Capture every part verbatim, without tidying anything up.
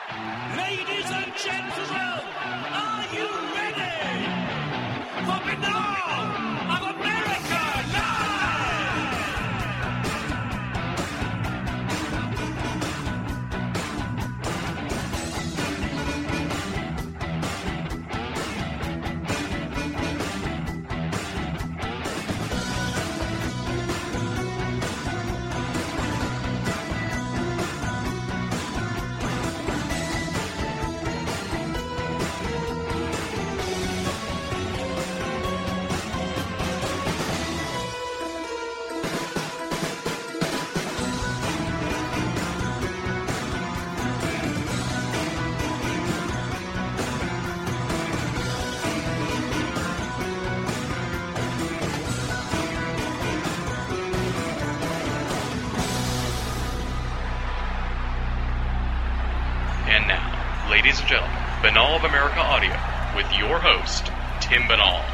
Ladies and gentlemen, are you ready for Binnall of America Live? And now, ladies and gentlemen, Binnall of America Audio with your host, Tim Binnall.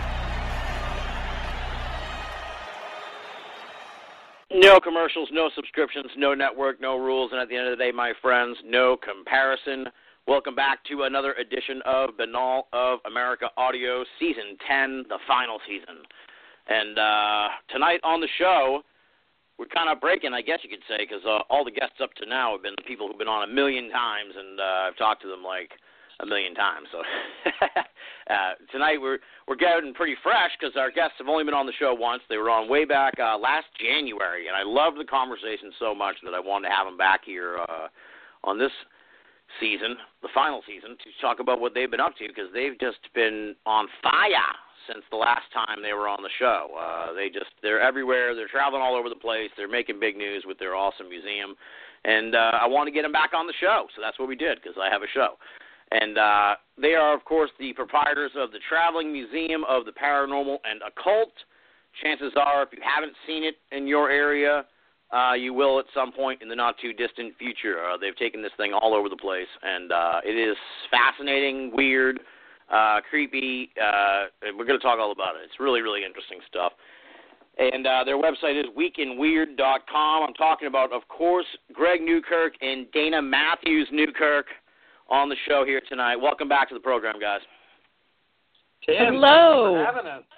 No commercials, no subscriptions, no network, no rules, and at the end of the day, my friends, no comparison. Welcome back to another edition of Binnall of America Audio, Season ten, the final season. And uh, tonight on the show, we're kind of breaking, I guess you could say, because uh, all the guests up to now have been the people who've been on a million times, and uh, I've talked to them like a million times. So uh, tonight we're we're getting pretty fresh because our guests have only been on the show once. They were on way back uh, last January, and I loved the conversation so much that I wanted to have them back here uh, on this season, the final season, to talk about what they've been up to, because they've just been on fire since the last time they were on the show. Uh, they just, they're everywhere. They're traveling all over the place. They're making big news with their awesome museum. And uh, I want to get them back on the show, so that's what we did, because I have a show. And uh, they are, of course, the proprietors of the Traveling Museum of the Paranormal and Occult. Chances are, if you haven't seen it in your area, uh, you will at some point in the not-too-distant future. Uh, they've taken this thing all over the place, and uh, it is fascinating, weird, Uh, creepy. Uh, we're going to talk all about it. It's really, really interesting stuff. And uh, their website is week in weird dot com. I'm talking about, of course, Greg Newkirk and Dana Matthews Newkirk on the show here tonight. Welcome back to the program, guys. Tim, hello. Thanks for having us.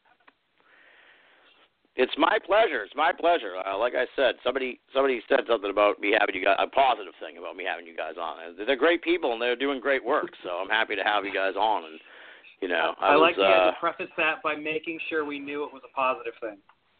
It's my pleasure. It's my pleasure. Uh, like I said, somebody somebody said something about me having you guys, a positive thing about me having you guys on. They're great people, and they're doing great work, so I'm happy to have you guys on. And you know, I, I was, like you uh, to preface that by making sure we knew it was a positive thing.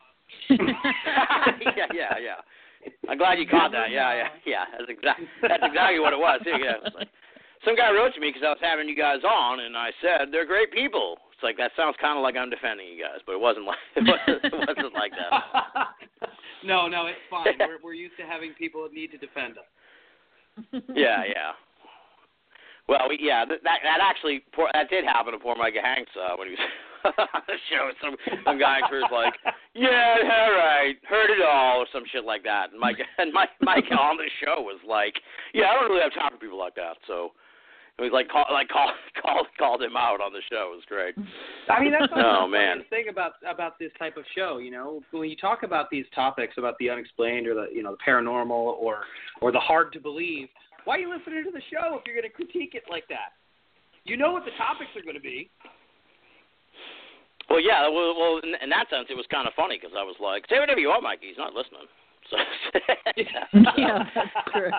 yeah, yeah, yeah. I'm glad you caught that. Yeah, yeah, yeah. That's exactly that's exactly what it was. Yeah, yeah. It was like, some guy wrote to me because I was having you guys on, and I said they're great people. It's like, that sounds kind of like I'm defending you guys, but it wasn't like it wasn't, it wasn't like that. no, no, it's fine. We're we're used to having people that need to defend us. Yeah, yeah. Well, we, yeah, that that actually poor, that did happen to poor Micah Hanks uh, when he was on the show. Some some guy was like, "Yeah, all right, heard it all," or some shit like that. And Mike and Mike Micah on the show was like, "Yeah, I don't really have time for people like that." So. He was like, call, like call, called called him out on the show. It was great. I mean, that's oh, the man. thing about about this type of show. You know, when you talk about these topics about the unexplained or the you know the paranormal or or the hard to believe, why are you listening to the show if you're going to critique it like that? You know what the topics are going to be. Well, yeah. Well, well in, in that sense, it was kind of funny because I was like, say whatever you want, Mikey. He's not listening. So, yeah, that's true.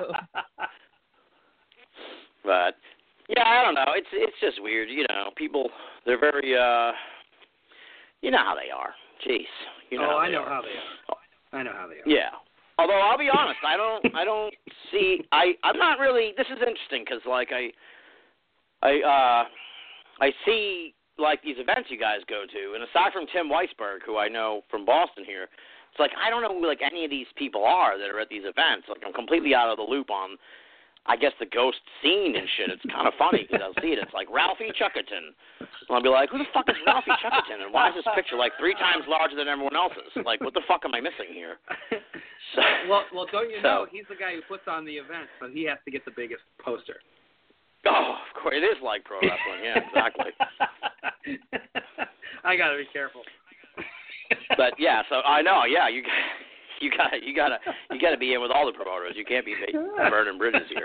But. Yeah, I don't know. It's it's just weird, you know. People, they're very, uh, you know how they are. Jeez, you know. Oh, how I they know are. how they are. I know how they are. Yeah. Although I'll be honest, I don't, I don't see. I, I'm not really. This is interesting because, like, I, I, uh, I see like these events you guys go to, and aside from Tim Weisberg, who I know from Boston here, it's like I don't know who like any of these people are that are at these events. Like I'm completely out of the loop on. I guess the ghost scene and shit. It's kind of funny because I'll see it. It's like Ralphie Chuckerton. And I'll be like, who the fuck is Ralphie Chuckerton? And why is this picture like three times larger than everyone else's? Like, what the fuck am I missing here? So, well, well, don't you so, know he's the guy who puts on the event, so he has to get the biggest poster. Oh, of course, it is like pro wrestling. Yeah, exactly. I gotta be careful. But yeah, so I know. Yeah, you. you gotta, you gotta, you gotta be in with all the promoters. You can't be burning bridges here.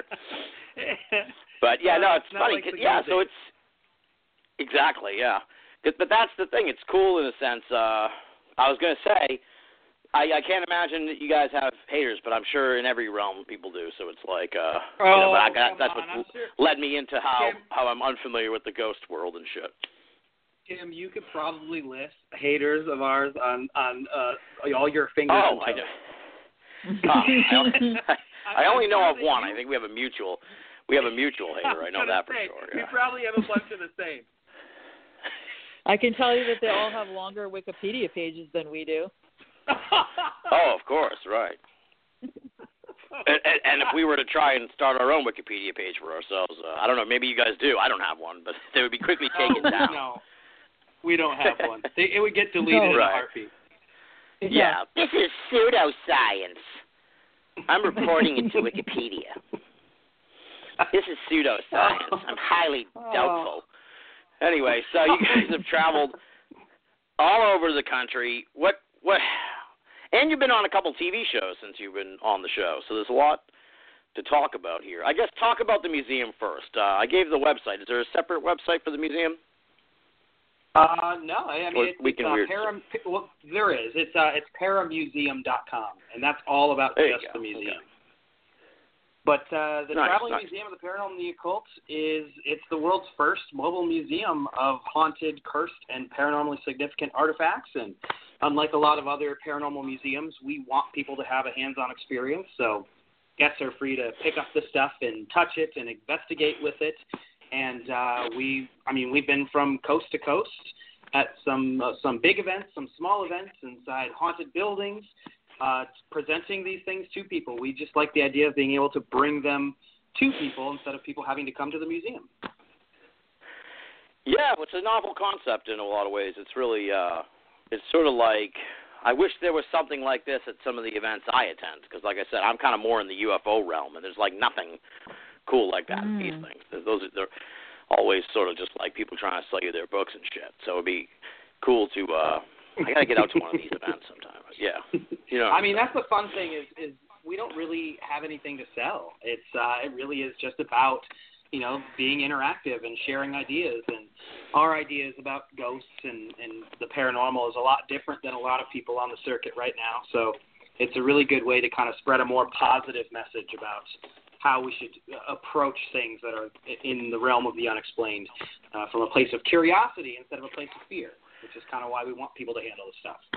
But yeah, no, it's, it's funny. Like 'cause, yeah, so days. it's exactly, yeah. But that's the thing. It's cool in a sense. Uh, I was gonna say, I, I can't imagine that you guys have haters, but I'm sure in every realm people do. So it's like, uh, oh, you know, but I, that, come that's on, what I'm sure. led me into how Tim, how I'm unfamiliar with the ghost world and shit. Tim, you could probably list haters of ours on on uh, all your fingers. Oh, I and know. toes. Oh, I, only, I only I'm know sure of that one. you- I think we have a mutual. We have a mutual hater. I know gonna that for say, sure. We Yeah. probably have a bunch of the same. I can tell you that they all have longer Wikipedia pages than we do. Oh, of course, right. and, and, and if we were to try and start our own Wikipedia page for ourselves, uh, I don't know, maybe you guys do. I don't have one, but they would be quickly taken oh, down. No, we don't have one. They, it would get deleted No. in Right. a heartbeat. Yeah, this is pseudoscience. I'm reporting it to Wikipedia. This is pseudoscience. I'm highly doubtful. Anyway, so you guys have traveled all over the country. What what? And you've been on a couple T V shows since you've been on the show, so there's a lot to talk about here. I guess talk about the museum first. Uh, I gave the website. Is there a separate website for the museum? Uh, no, I mean Or it's, we it's can uh, weird- para, well, there is. It's uh, it's paramuseum dot com, and that's all about There you just go. the museum. Okay. But uh, the Nice, Traveling nice. Museum of the Paranormal and the Occult is it's the world's first mobile museum of haunted, cursed, and paranormally significant artifacts. And unlike a lot of other paranormal museums, we want people to have a hands-on experience. So guests are free to pick up the stuff and touch it and investigate with it. And uh, we, I mean, we've been from coast to coast at some uh, some big events, some small events inside haunted buildings. Uh, presenting these things to people. We just like the idea of being able to bring them to people instead of people having to come to the museum. Yeah, it's a novel concept in a lot of ways. It's really, uh, it's sort of like, I wish there was something like this at some of the events I attend, because like I said, I'm kind of more in the U F O realm, and there's like nothing cool like that in these Mm. things. Those are, they're always sort of just like people trying to sell you their books and shit. So it'd be cool to, uh, I got to get out to one of these events sometime. Yeah. You know. I mean, that's the fun thing is, is we don't really have anything to sell. It's uh, it really is just about, you know, being interactive and sharing ideas. And our ideas about ghosts and, and the paranormal is a lot different than a lot of people on the circuit right now. So it's a really good way to kind of spread a more positive message about how we should approach things that are in the realm of the unexplained uh, from a place of curiosity instead of a place of fear, which is kind of why we want people to handle this stuff.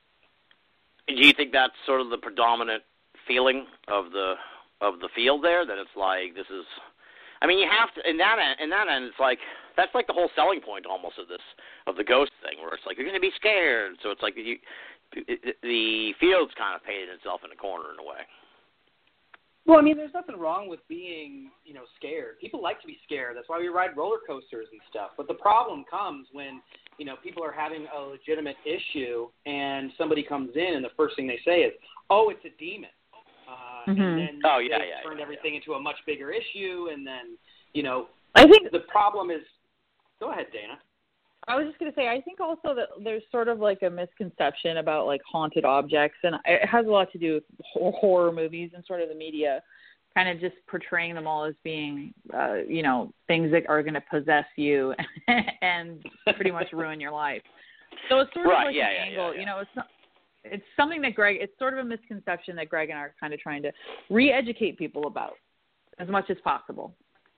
Do you think that's sort of the predominant feeling of the of the field there? That it's like this is, I mean, you have to in that end, in that end, it's like that's like the whole selling point almost of this of the ghost thing, where it's like you're going to be scared. So it's like you, it, the field's kind of painted itself in a corner in a way. Well, I mean, there's nothing wrong with being, you know, scared. People like to be scared. That's why we ride roller coasters and stuff. But the problem comes when, you know, people are having a legitimate issue and somebody comes in and the first thing they say is, oh, it's a demon. Uh, Mm-hmm. And then Oh, yeah, they yeah, turned yeah, everything into a much bigger issue. And then, you know, I think the problem is, go ahead, Dana. I was just going to say, I think also that there's sort of like a misconception about like haunted objects, and it has a lot to do with hor- horror movies and sort of the media kind of just portraying them all as being, uh, you know, things that are going to possess you and pretty much ruin your life. So it's sort Right, of like yeah, an yeah, angle, yeah, yeah. you know, it's not, it's something that Greg, it's sort of a misconception that Greg and I are kind of trying to re-educate people about as much as possible.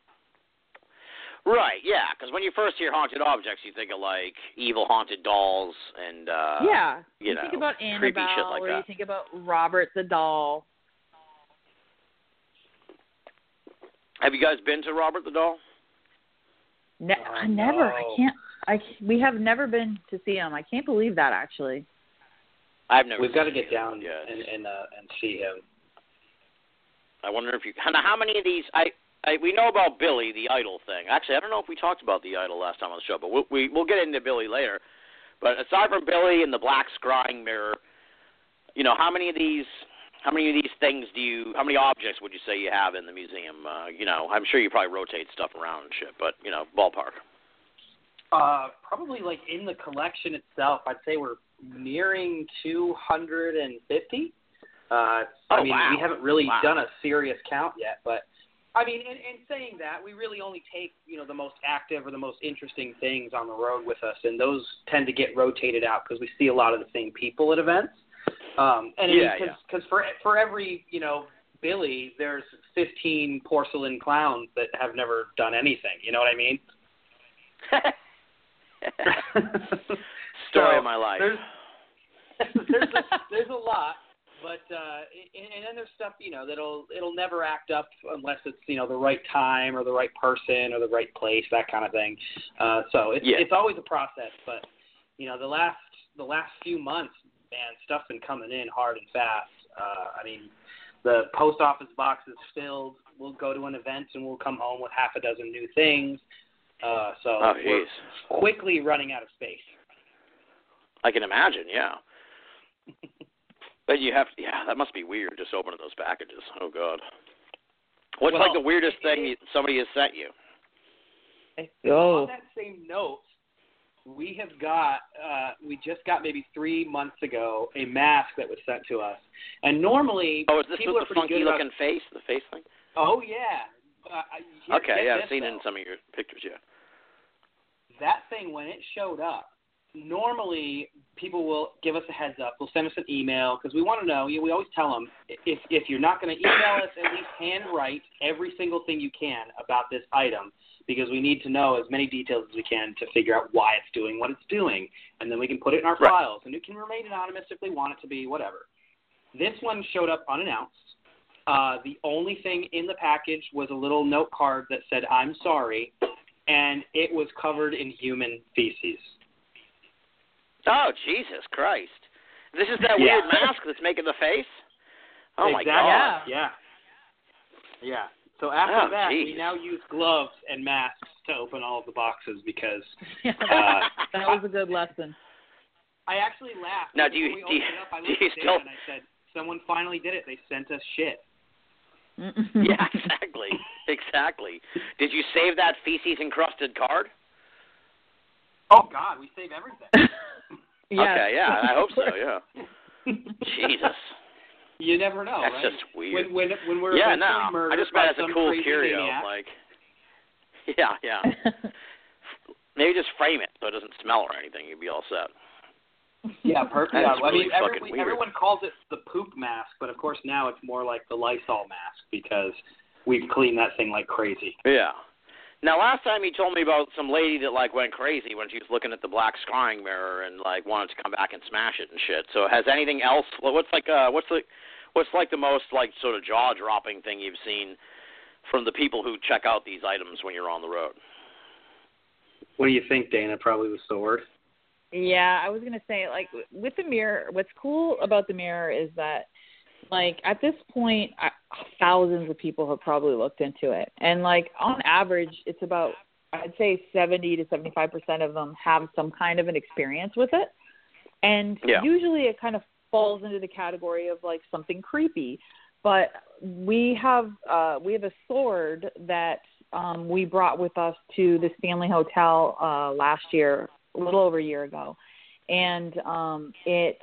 Right, yeah, because when you first hear haunted objects, you think of like evil haunted dolls and uh, yeah, you, you know, think about creepy Annabelle, shit like or that. you think about Robert the doll. Have you guys been to Robert the Doll? Ne- Oh, I never. I no. can't. I we have never been to see him. I can't believe that actually. I've never. We've got to seen get him. down Yeah, and and, uh, and see him. I wonder if you. Now, how many of these? I, I we know about Billy the Idol thing. Actually, I don't know if we talked about the Idol last time on the show, but we'll, we we'll get into Billy later. But aside from Billy and the black scrying mirror, you know, how many of these? How many of these things do you? How many objects would you say you have in the museum? Uh, you know, I'm sure you probably rotate stuff around and shit, but you know, ballpark. Uh, probably like in the collection itself, I'd say we're nearing two hundred fifty. Uh, Oh, I mean, wow. we haven't really Wow. done a serious count yet, but I mean, in, in saying that, we really only take, you know, the most active or the most interesting things on the road with us, and those tend to get rotated out because we see a lot of the same people at events. Um, and Yeah, because yeah. for for every, you know, Billy, there's fifteen porcelain clowns that have never done anything. You know what I mean? Story So, of my life. There's there's a, there's a lot. But uh, and, and then there's stuff, you know, that'll it'll never act up unless it's, you know, the right time or the right person or the right place, that kind of thing. Uh, so it's Yeah. it's always a process. But you know, the last the last few months, man, stuff's been coming in hard and fast. Uh, I mean, the post office box is filled. We'll go to an event and we'll come home with half a dozen new things. Uh, so Oh, we're jeez. quickly running out of space. I can imagine, yeah. But you have, yeah, that must be weird, just opening those packages. Oh, God. What's Well, like the weirdest it- thing it- you, somebody has sent you? Oh. On that same note, we have got, uh, we just got maybe three months ago a mask that was sent to us. And normally, Oh, is this people with are the pretty funky good about- looking face, the face thing? Oh, yeah. Uh, I- here- Okay, get yeah, this, I've seen it though. in some of your pictures, yeah. That thing, when it showed up, normally people will give us a heads up. They'll send us an email because we want to know. You know, we always tell them, if, if you're not going to email us, at least handwrite every single thing you can about this item, because we need to know as many details as we can to figure out why it's doing what it's doing, and then we can put it in our Right. files. And it can remain anonymous if they want it to be, whatever. This one showed up unannounced. Uh, the only thing in the package was a little note card that said, "I'm sorry," and it was covered in human feces. Oh, Jesus Christ. This is that Yeah. weird mask that's making the face? Oh, my exactly. God. Yeah. Yeah. So after Oh, that, geez. we now use gloves and masks to open all of the boxes because Yeah, uh, that was a good lesson. I actually laughed. Now, When do you- we do you- opened it up, I do looked you at Dan still- and I said, someone finally did it. They sent us shit. Yeah, exactly. Exactly. Did you save that feces-encrusted card? Oh, God, we save everything. Yes. Okay, yeah, I hope so, yeah. Jesus. You never know, That's right? just weird. When, when, when we're Yeah, eventually no. murdered I just by meant as a some cool crazy curio, maniac. like, yeah, yeah. Maybe just frame it so it doesn't smell or anything. You'd be all set. Yeah, perfect. That Yeah, is I mean, really every, fucking we, weird. everyone calls it the poop mask, but of course now it's more like the Lysol mask because we've cleaned that thing like crazy. Yeah. Now, last time you told me about some lady that, like, went crazy when she was looking at the black scrying mirror and, like, wanted to come back and smash it and shit. So has anything else, what's, like, uh, what's the, what's, like, the most, like, sort of jaw-dropping thing you've seen from the people who check out these items when you're on the road? What do you think, Dana? Probably the sword. Yeah, I was gonna say, like, with the mirror, what's cool about the mirror is that, like, at this point, I, thousands of people have probably looked into it, and like on average, it's about, I'd say seventy to seventy-five percent of them have some kind of an experience with it, and Yeah. usually it kind of falls into the category of like something creepy. But we have uh, we have a sword that um, we brought with us to the Stanley Hotel uh, last year, a little over a year ago, and um, it,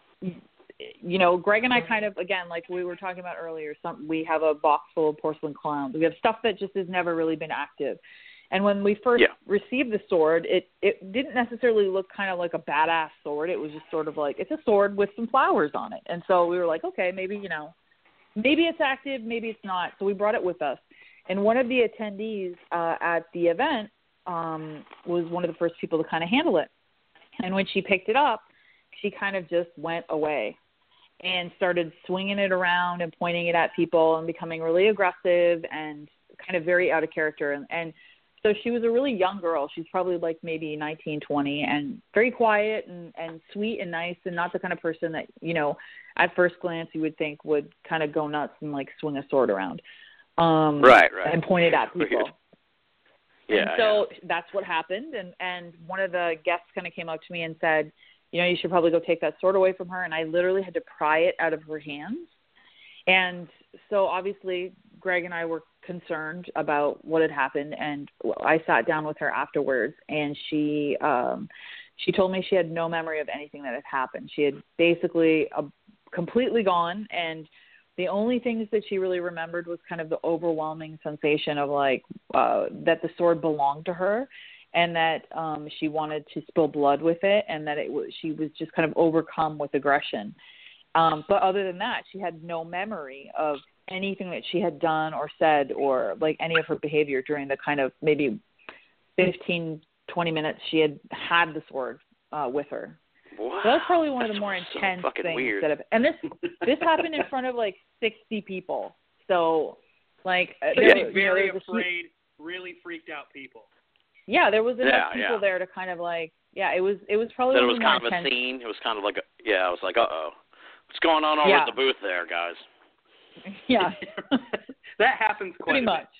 you know, Greg and I kind of, again, like we were talking about earlier, some we have a box full of porcelain clowns. We have stuff that just has never really been active. And when we first Yeah. received the sword, it, it didn't necessarily look kind of like a badass sword. It was just sort of like, it's a sword with some flowers on it. And so we were like, okay, maybe, you know, maybe it's active, maybe it's not. So we brought it with us. And one of the attendees uh, at the event um, was one of the first people to kind of handle it. And when she picked it up, she kind of just went away and started swinging it around and pointing it at people and becoming really aggressive and kind of very out of character. And, and so she was a really young girl. She's probably like maybe nineteen, twenty, and very quiet and, and sweet and nice, and not the kind of person that, you know, at first glance you would think would kind of go nuts and like swing a sword around. Um, Right, right. and point it at people. Weird. Yeah. And so that's what happened. And, and one of the guests kind of came up to me and said, you know, you should probably go take that sword away from her. And I literally had to pry it out of her hands. And so obviously Greg and I were concerned about what had happened. And I sat down with her afterwards, and she, um, she told me she had no memory of anything that had happened. She had basically uh, completely gone, and the only things that she really remembered was kind of the overwhelming sensation of like uh, that the sword belonged to her, and that um, she wanted to spill blood with it, and that it was she was just kind of overcome with aggression. Um, but other than that, she had no memory of anything that she had done or said or like any of her behavior during the kind of maybe fifteen, twenty minutes she had had the sword uh, with her. Wow. So that's probably one of the That's more so intense fucking things weird. that have, and this this happened in front of like sixty people. So like So there, you'd you be know, very there was a few- afraid, really freaked out people. yeah, there was enough Yeah, people yeah. there to kind of like yeah, it was it was probably That it one was of the more kind of a intense. scene. It was kind of like a, yeah, I was like, uh-oh. What's going on over Yeah. at the booth there, guys? Yeah, That happens quite pretty a much.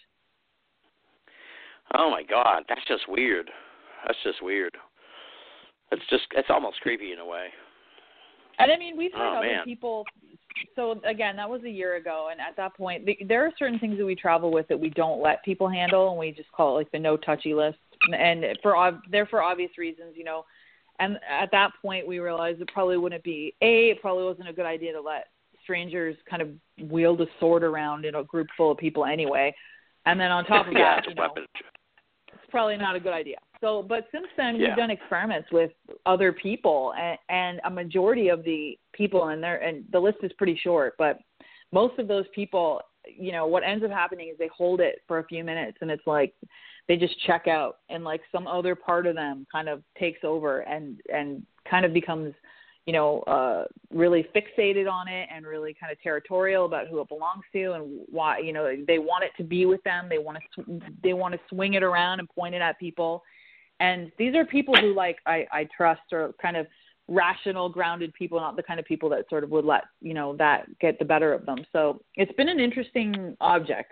Oh, my God. That's just weird. That's just weird. It's just, it's almost creepy in a way. And I mean, we've had Oh, other man. people. So again, that was a year ago, and at that point, the, there are certain things that we travel with that we don't let people handle, and we just call it like the no touchy list. And for ob- they're for obvious reasons, you know. And at that point, we realized it probably wouldn't be a. It probably wasn't a good idea to let strangers kind of wield a sword around in a group full of people anyway. And then on top of yeah, that, it's you a know, weapon. it's probably not a good idea. So, but since then, Yeah. we've done experiments with other people, and, and a majority of the people, and there, and the list is pretty short, but most of those people, you know, what ends up happening is they hold it for a few minutes, and it's like they just check out, and like some other part of them kind of takes over and and kind of becomes, you know, uh, really fixated on it and really kind of territorial about who it belongs to and why, you know, they want it to be with them. They want to, sw- they want to swing it around and point it at people. And these are people who like, I, I trust are kind of rational, grounded people, not the kind of people that sort of would let, you know, that get the better of them. So it's been an interesting object.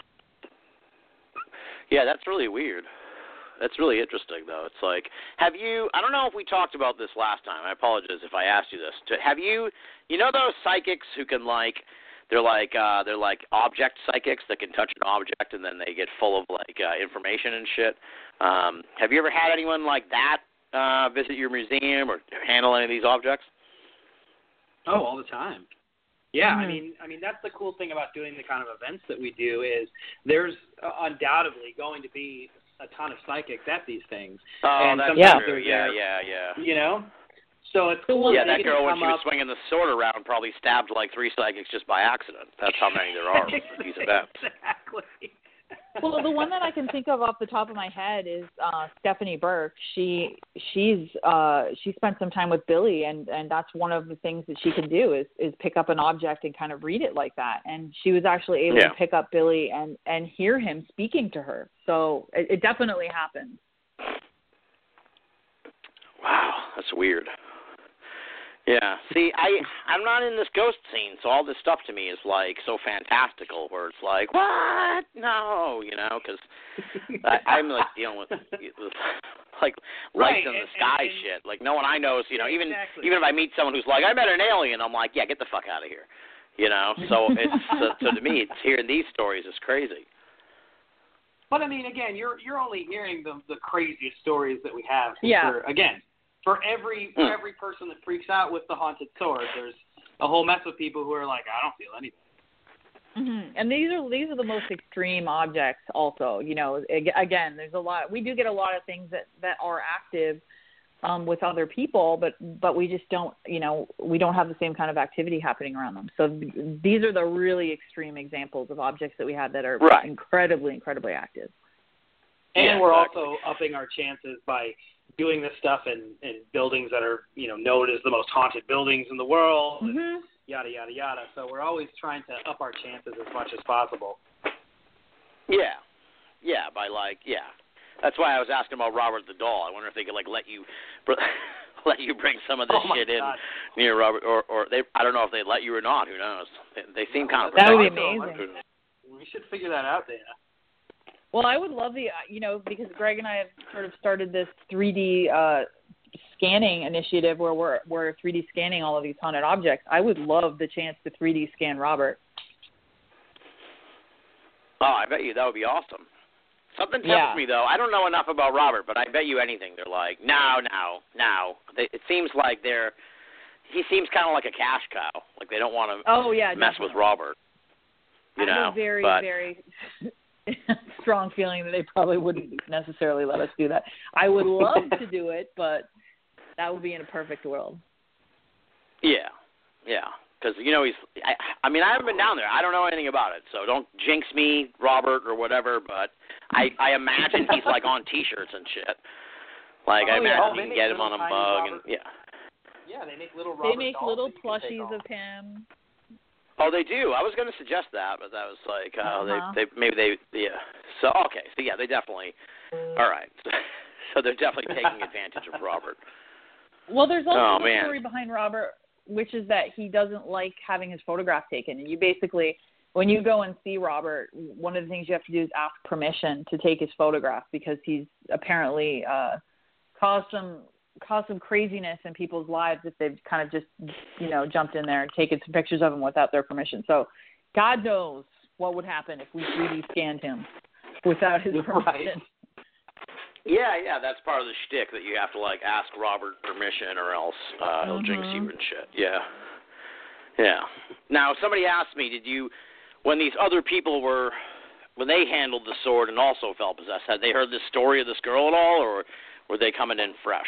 Yeah, that's really weird. That's really interesting, though. It's like, have you, I don't know if we talked about this last time. I apologize if I asked you this. Have you, you know those psychics who can, like, they're like, uh, they're like object psychics that can touch an object and then they get full of, like, uh, information and shit? Um, have you ever had anyone like that uh, visit your museum or handle any of these objects? Oh, all the time. Yeah, Mhm. I mean, I mean that's the cool thing about doing the kind of events that we do is there's uh, undoubtedly going to be a ton of psychics at these things. Oh, and that's sometimes true. they're Yeah, there, yeah, yeah. You know, so it's So cool. what- Yeah, they that can girl, when come she was up- swinging the sword around, probably stabbed like three psychics just by accident. That's how many there are at these events. Exactly. Well, the one that I can think of off the top of my head is uh, Stephanie Burke. She she's uh, she spent some time with Billy, and, and that's one of the things that she can do is is pick up an object and kind of read it like that. And she was actually able Yeah. to pick up Billy and, and hear him speaking to her. So it, it definitely happened. Wow, that's weird. Yeah. See, I I'm not in this ghost scene, so all this stuff to me is like so fantastical. Where it's like, what? No, you know, because I'm like dealing with, with like lights Right, in the and- sky and- and- shit. Like no one I know is, you know, even Exactly. even if I meet someone who's like, I met an alien, I'm like, yeah, get the fuck out of here. You know. So it's so, so to me, it's hearing these stories is crazy. But I mean, again, you're you're only hearing the the craziest stories that we have. Yeah. For, again, for every for Hmm. every person that freaks out with the haunted sword, there's a whole mess of people who are like, I don't feel anything. Mm-hmm. And these are these are the most extreme objects. Also, you know, ag- again, there's a lot. We do get a lot of things that that are active um, with other people, but but we just don't, you know, we don't have the same kind of activity happening around them. So th- these are the really extreme examples of objects that we have that are Right. incredibly, incredibly active. And Yeah, we're exactly. also upping our chances by doing this stuff in, in buildings that are, you know, known as the most haunted buildings in the world, and Mm-hmm. yada, yada, yada. So we're always trying to up our chances as much as possible. Yeah, yeah, by like, yeah. That's why I was asking about Robert the Doll. I wonder if they could like let you, let you bring some of this Oh, my shit in God. near Robert, or or they. I don't know if they'd let you or not. Who knows? They, they seem kind of That would be protective. amazing. We should figure that out, Dana. Well, I would love the, uh, you know, because Greg and I have sort of started this three D uh, scanning initiative where we're we're three D scanning all of these haunted objects. I would love the chance to three D scan Robert. Oh, I bet you that would be awesome. Something tempts Yeah. me though. I don't know enough about Robert, but I bet you anything they're like, no, no, no. They, it seems like they're, he seems kind of like a cash cow. Like they don't want to oh, yeah, mess definitely. with Robert. You I have know, a very, but, very strong feeling that they probably wouldn't necessarily let us do that. I would love to do it, but that would be in a perfect world. Yeah, yeah. Because, you know, he's I, – I mean, I haven't been down there. I don't know anything about it. So don't jinx me, Robert, or whatever. But I, I imagine he's, like, on T-shirts and shit. Like, oh, I imagine yeah. oh, you can get him on a mug. and Yeah. Yeah, they make little Robert They make dolls little that you can take plushies off. of him. Oh, they do. I was going to suggest that, but that was like, oh, Uh-huh. they, they maybe they, yeah. So, okay. So, yeah, they definitely – all right. So they're definitely taking advantage of Robert. Well, there's Oh, also the man. story behind Robert, which is that he doesn't like having his photograph taken. And you basically, when you go and see Robert, one of the things you have to do is ask permission to take his photograph because he's apparently uh, caused some caused some craziness in people's lives if they've kind of just, you know, jumped in there and taken some pictures of him without their permission. So God knows what would happen if we three D scanned him without his permission. Right. Yeah, yeah, that's part of the shtick that you have to, like, ask Robert permission or else uh, he'll jinx Mhm. you and shit. Yeah. Yeah. Now, somebody asked me, did you, when these other people were, when they handled the sword and also felt possessed, had they heard the story of this girl at all, or were they coming in fresh?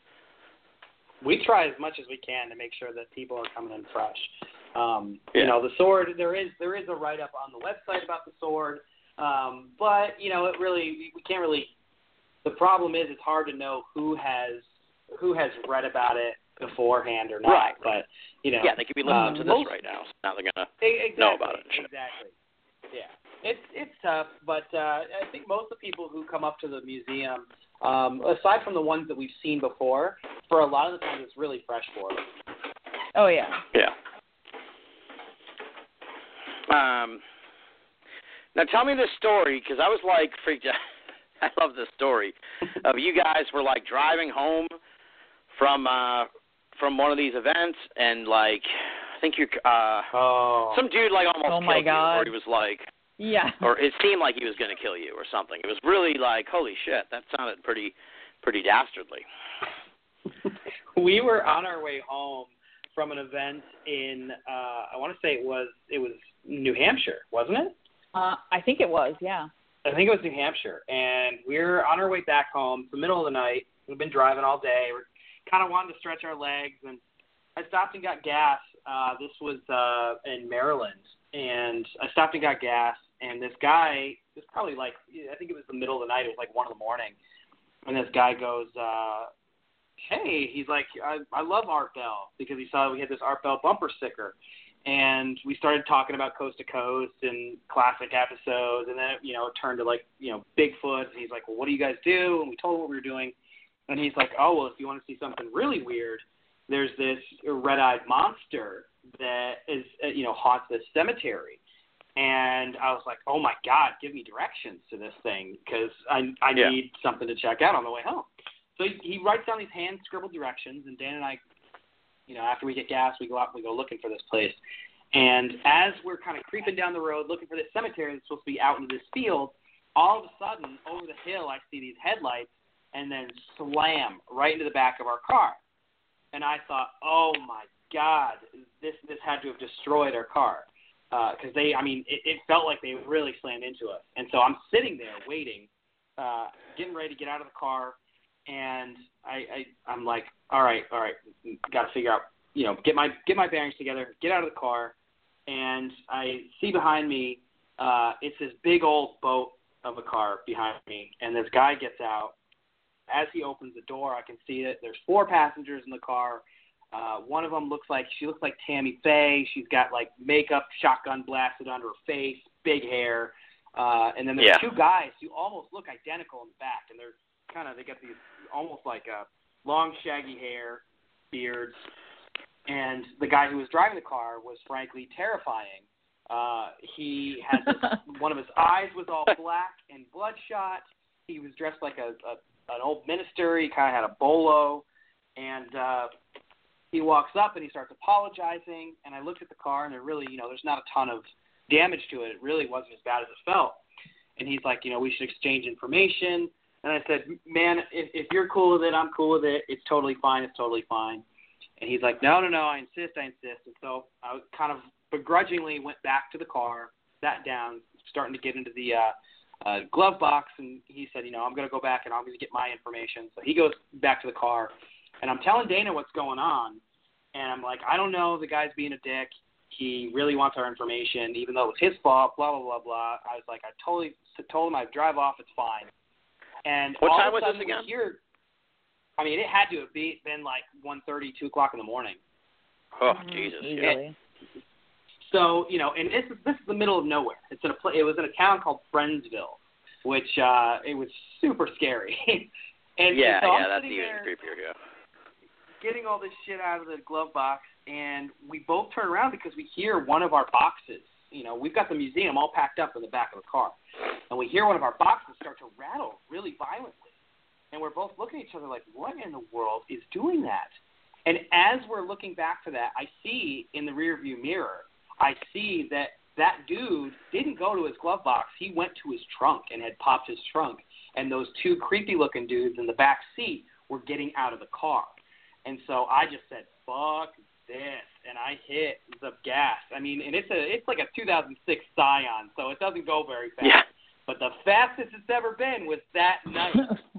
We try as much as we can to make sure that people are coming in fresh. Um, Yeah. You know, the sword, there is there is a write-up on the website about the sword, um, but, you know, it really, we can't really, the problem is it's hard to know who has who has read about it beforehand or not. Right. But, you know. Yeah, they could be listening um, to this most, right now, so now they're going to exactly, know about it and shit. Exactly. Yeah. It's, it's tough, but uh, I think most of the people who come up to the museum, um, aside from the ones that we've seen before, for a lot of the times it's really fresh for them. Oh, yeah. Yeah. Um. Now tell me this story, because I was like freaked out. I love this story of you guys were like driving home from uh from one of these events, and like I think you uh Oh. some dude like almost Oh, killed my you, God. or he was like, Yeah. or it seemed like he was going to kill you or something. It was really like, holy shit, that sounded pretty pretty dastardly. We were on our way home from an event in uh I want to say it was it was New Hampshire, wasn't it? Uh, I think it was, yeah. I think it was New Hampshire, and we we're on our way back home. It's the middle of the night. We've been driving all day. We're kind of wanting to stretch our legs, and I stopped and got gas. Uh, this was uh, in Maryland, and I stopped and got gas, and this guy, it was probably like, I think it was the middle of the night. It was like one in the morning, and this guy goes, uh, hey, he's like, I, I love Art Bell, because he saw we had this Art Bell bumper sticker. And we started talking about Coast to Coast and classic episodes, and then, it, you know, it turned to, like, you know, Bigfoot. And he's like, well, what do you guys do? And we told him what we were doing. And he's like, oh, well, if you want to see something really weird, there's this red-eyed monster that is, uh, you know, haunts this cemetery. And I was like, oh, my God, give me directions to this thing, because I, I Yeah. need something to check out on the way home. So he, he writes down these hand-scribbled directions, and Dan and I, you know, after we get gas, we go out and we go looking for this place. And as we're kind of creeping down the road looking for this cemetery that's supposed to be out into this field, all of a sudden, over the hill, I see these headlights and then slam right into the back of our car. And I thought, oh, my God, this this had to have destroyed our car. Because uh, they, I mean, it, it felt like they really slammed into us. And so I'm sitting there waiting, uh, getting ready to get out of the car. And I, I, I'm like, all right, all right, got to figure out, you know, get my get my bearings together, get out of the car, and I see behind me, uh, it's this big old boat of a car behind me, and this guy gets out. As he opens the door, I can see that there's four passengers in the car. Uh, one of them looks like, she looks like Tammy Faye. She's got, like, makeup shotgun blasted onto her face, big hair. Uh, and then there's Yeah. two guys who almost look identical in the back, and they're kind of, they got these almost like a long shaggy hair, beards, and the guy who was driving the car was frankly terrifying. Uh, he had this, one of his eyes was all black and bloodshot. He was dressed like a, a an old minister. He kind of had a bolo, and uh, he walks up and he starts apologizing. And I looked at the car, and it really, you know, there's not a ton of damage to it. It really wasn't as bad as it felt. And he's like, you know, we should exchange information. And I said, man, if, if you're cool with it, I'm cool with it. It's totally fine. It's totally fine. And he's like, no, no, no, I insist, I insist. And so I kind of begrudgingly went back to the car, sat down, starting to get into the uh, uh, glove box, and he said, you know, I'm going to go back and I'm going to get my information. So he goes back to the car, and I'm telling Dana what's going on, and I'm like, I don't know, the guy's being a dick. He really wants our information, even though it was his fault, blah, blah, blah, blah. I was like, I totally told him I'd drive off, it's fine. And what all time of a was sudden this again? we hear, I mean, it had to have been like one thirty, two o'clock in the morning. Oh, Mm-hmm. Jesus. Easily. So, you know, and this is, this is the middle of nowhere. It's in a pla- It was in a town called Friendsville, which uh, it was super scary. and, Yeah, and so yeah, I'm that's sitting even there creepier, yeah. getting all this shit out of the glove box, and we both turn around because we hear one of our boxes. You know, we've got the museum all packed up in the back of the car, and we hear one of our boxes start to rattle really violently. And we're both looking at each other like, what in the world is doing that? And as we're looking back to that, I see in the rearview mirror, I see that that dude didn't go to his glove box. He went to his trunk and had popped his trunk. And those two creepy-looking dudes in the back seat were getting out of the car. And so I just said, fuck this. And I hit the gas. I mean, and it's a it's like a two thousand six Scion, so it doesn't go very fast. Yeah. But the fastest it's ever been was that night.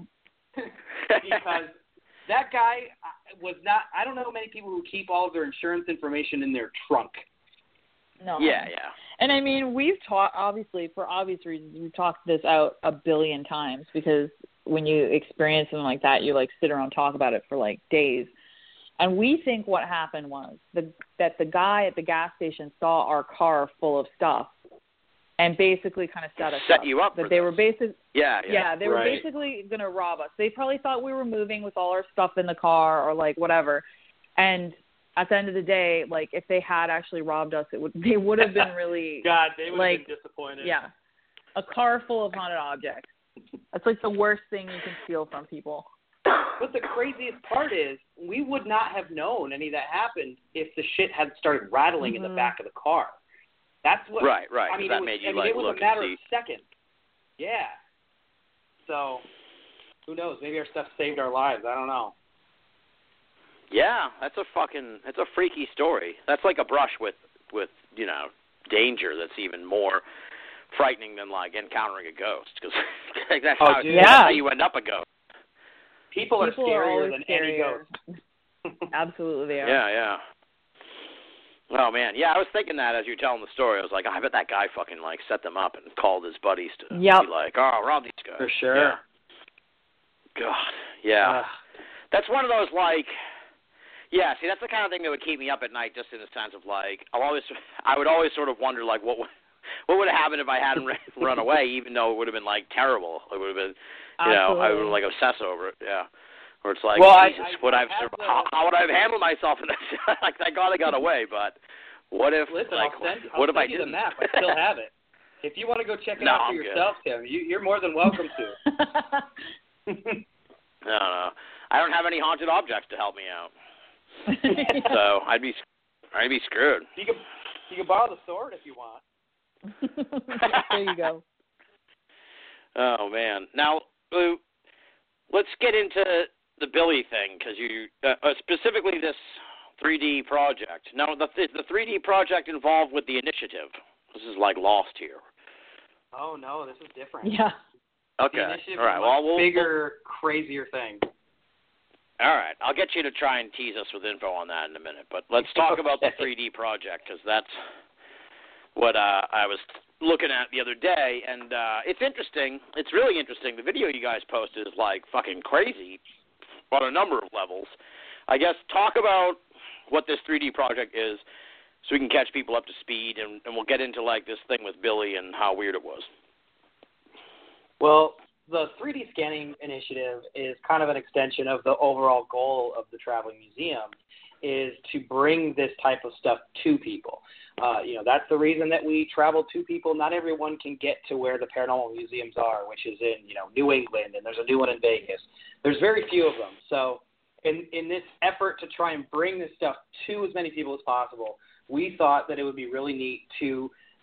Because that guy was not – I don't know many people who keep all of their insurance information in their trunk. No. Yeah, yeah. And I mean, we've talked, obviously, for obvious reasons, we've talked this out a billion times because when you experience something like that, you, like, sit around and talk about it for, like, days. And we think what happened was the, that the guy at the gas station saw our car full of stuff and basically kind of set us Set up. you up That for they this. were basic, Yeah, yeah. yeah, they were Right. basically going to rob us. They probably thought we were moving with all our stuff in the car or, like, whatever. And at the end of the day, like, if they had actually robbed us, it would they would have been really, God, they would like, have been disappointed. yeah, a car full of haunted objects. That's, like, the worst thing you can steal from people. But the craziest part is we would not have known any of that happened if the shit had started rattling Mm-hmm. in the back of the car. That's what. Right, right. I mean, that it was, made you I mean, like it was look a matter and of see. seconds. Yeah. So, who knows? Maybe our stuff saved our lives. I don't know. Yeah, that's a fucking that's a freaky story. That's like a brush with with you know danger. That's even more frightening than like encountering a ghost because that's, Oh, how- dude. that's Yeah. how you end up a ghost. People are People scarier always than any scarier. ghost. Absolutely, they are. Yeah, yeah. Oh man, yeah. I was thinking that as you were telling the story. I was like, oh, I bet that guy fucking like set them up and called his buddies to Yep. be like, oh, rob these guys. For sure. Yeah. God, yeah. Uh, That's one of those like, yeah. See, that's the kind of thing that would keep me up at night, just in the sense of like, I'll always, I would always sort of wonder like, what, would, what would have happened if I hadn't run away, even though it would have been like terrible. It would have been, you know, I would Absolutely. like obsess over it. Yeah. Where it's like, Well, I- Jesus, I- would I I've, have sur- the- how, how would I have handled myself in this? Like, thank God I got away, but what if, listen, like, I'll send, I'll what if send I you didn't? the map. I still have it. If you want to go check it No, out for I'm good. yourself, Tim, you, you're more than welcome to. No, no, I don't have any haunted objects to help me out, so I'd be, I'd be screwed. You can you can borrow the sword if you want. There you go. Oh man! Now, uh, let's get into the Billy thing because you uh, uh, specifically this three D project. Now, the is the three D project involved with the initiative? This is like Lost here. Oh no, this is different. Yeah. Okay. The initiative All right. is a Well, much we'll bigger, crazier thing. All right. I'll get you to try and tease us with info on that in a minute. But let's talk about the three D project because that's what uh, I was looking at the other day, and uh, it's interesting. It's really interesting. The video you guys posted is like fucking crazy on a number of levels. I guess talk about what this three D project is so we can catch people up to speed, and, and we'll get into like this thing with Billy and how weird it was. Well, the three D scanning initiative is kind of an extension of the overall goal of the Traveling Museum, is to bring this type of stuff to people. Uh, you know, that's the reason that we travel to people. Not everyone can get to where the paranormal museums are, which is in, you know, New England, and there's a new one in Vegas. There's very few of them. So in, in this effort to try and bring this stuff to as many people as possible, we thought that it would be really neat to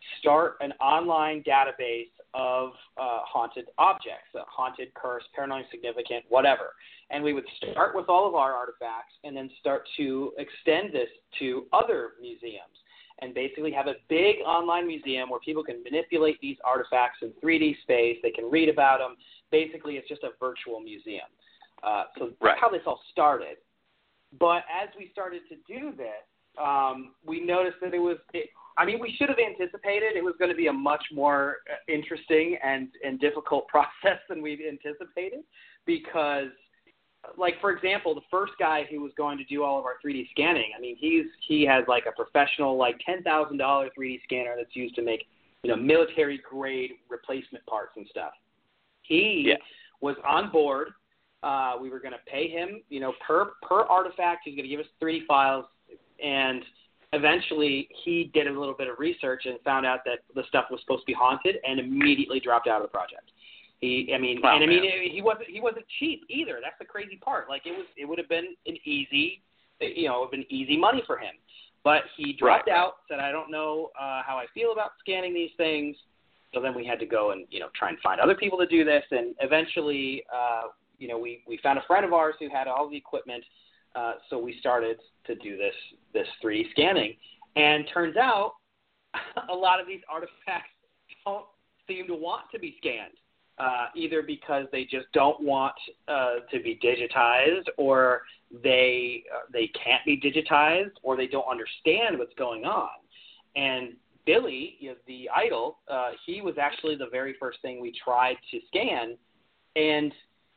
start an online database of uh, haunted objects, uh, haunted, cursed, paranormally significant, whatever. And we would start with all of our artifacts and then start to extend this to other museums and basically have a big online museum where people can manipulate these artifacts in three D space. They can read about them. Basically, it's just a virtual museum. Uh, so that's right. how this all started. But as we started to do this, um, we noticed that it was it, – I mean, we should have anticipated it was going to be a much more interesting and, and difficult process than we'd anticipated because, like, for example, the first guy who was going to do all of our three D scanning, I mean, he's he has, like, a professional, like, ten thousand dollars three D scanner that's used to make, you know, military-grade replacement parts and stuff. He yeah. was on board. Uh, we were going to pay him, you know, per per artifact. He's going to give us three D files, and eventually he did a little bit of research and found out that the stuff was supposed to be haunted, and immediately dropped out of the project. He, I mean, oh, and I mean, man. he wasn't he wasn't cheap either. That's the crazy part. Like it was, it would have been an easy, you know, it would have been easy money for him. But he dropped right. out, said, I don't know uh, how I feel about scanning these things. So then we had to go and, you know, try and find other people to do this, and eventually. Uh, You know, we, we found a friend of ours who had all the equipment, uh, so we started to do this this three D scanning. And turns out a lot of these artifacts don't seem to want to be scanned, uh, either because they just don't want uh, to be digitized, or they uh, they can't be digitized, or they don't understand what's going on. And Billy, you know, the idol, uh, he was actually the very first thing we tried to scan, and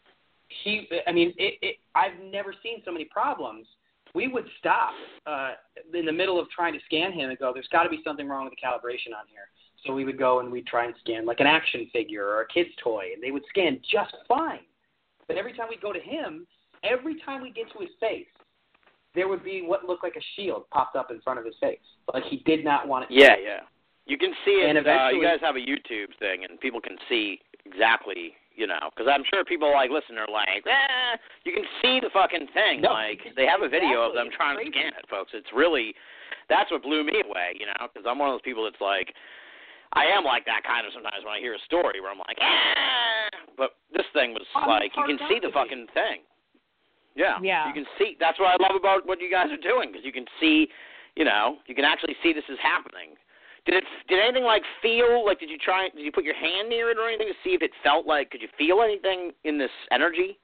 He, I mean, it, it, I've never seen so many problems. We would stop uh, in the middle of trying to scan him and go, there's got to be something wrong with the calibration on here. So we would go and we'd try and scan like an action figure or a kid's toy, and they would scan just fine. But every time we go to him, every time we get to his face, there would be what looked like a shield popped up in front of his face. Like he did not want it. Yeah, yeah. You can see it. And Uh, you guys have a YouTube thing, and people can see exactly, you know, because I'm sure people like listen, they're like, eh, you can see the fucking thing. No, like they have a video exactly. of them It's trying crazy. to scan it, folks. It's really, that's what blew me away, you know, because I'm one of those people that's like, I am like that kind of sometimes when I hear a story where I'm like, ah, but this thing was Oh, like, you hard can see the not to fucking thing. Yeah, Yeah. you can see. That's what I love about what you guys are doing, because you can see, you know, you can actually see this is happening. Did it? Did anything like feel like? Did you try? Did you put your hand near it or anything to see if it felt like? Could you feel anything in this energy?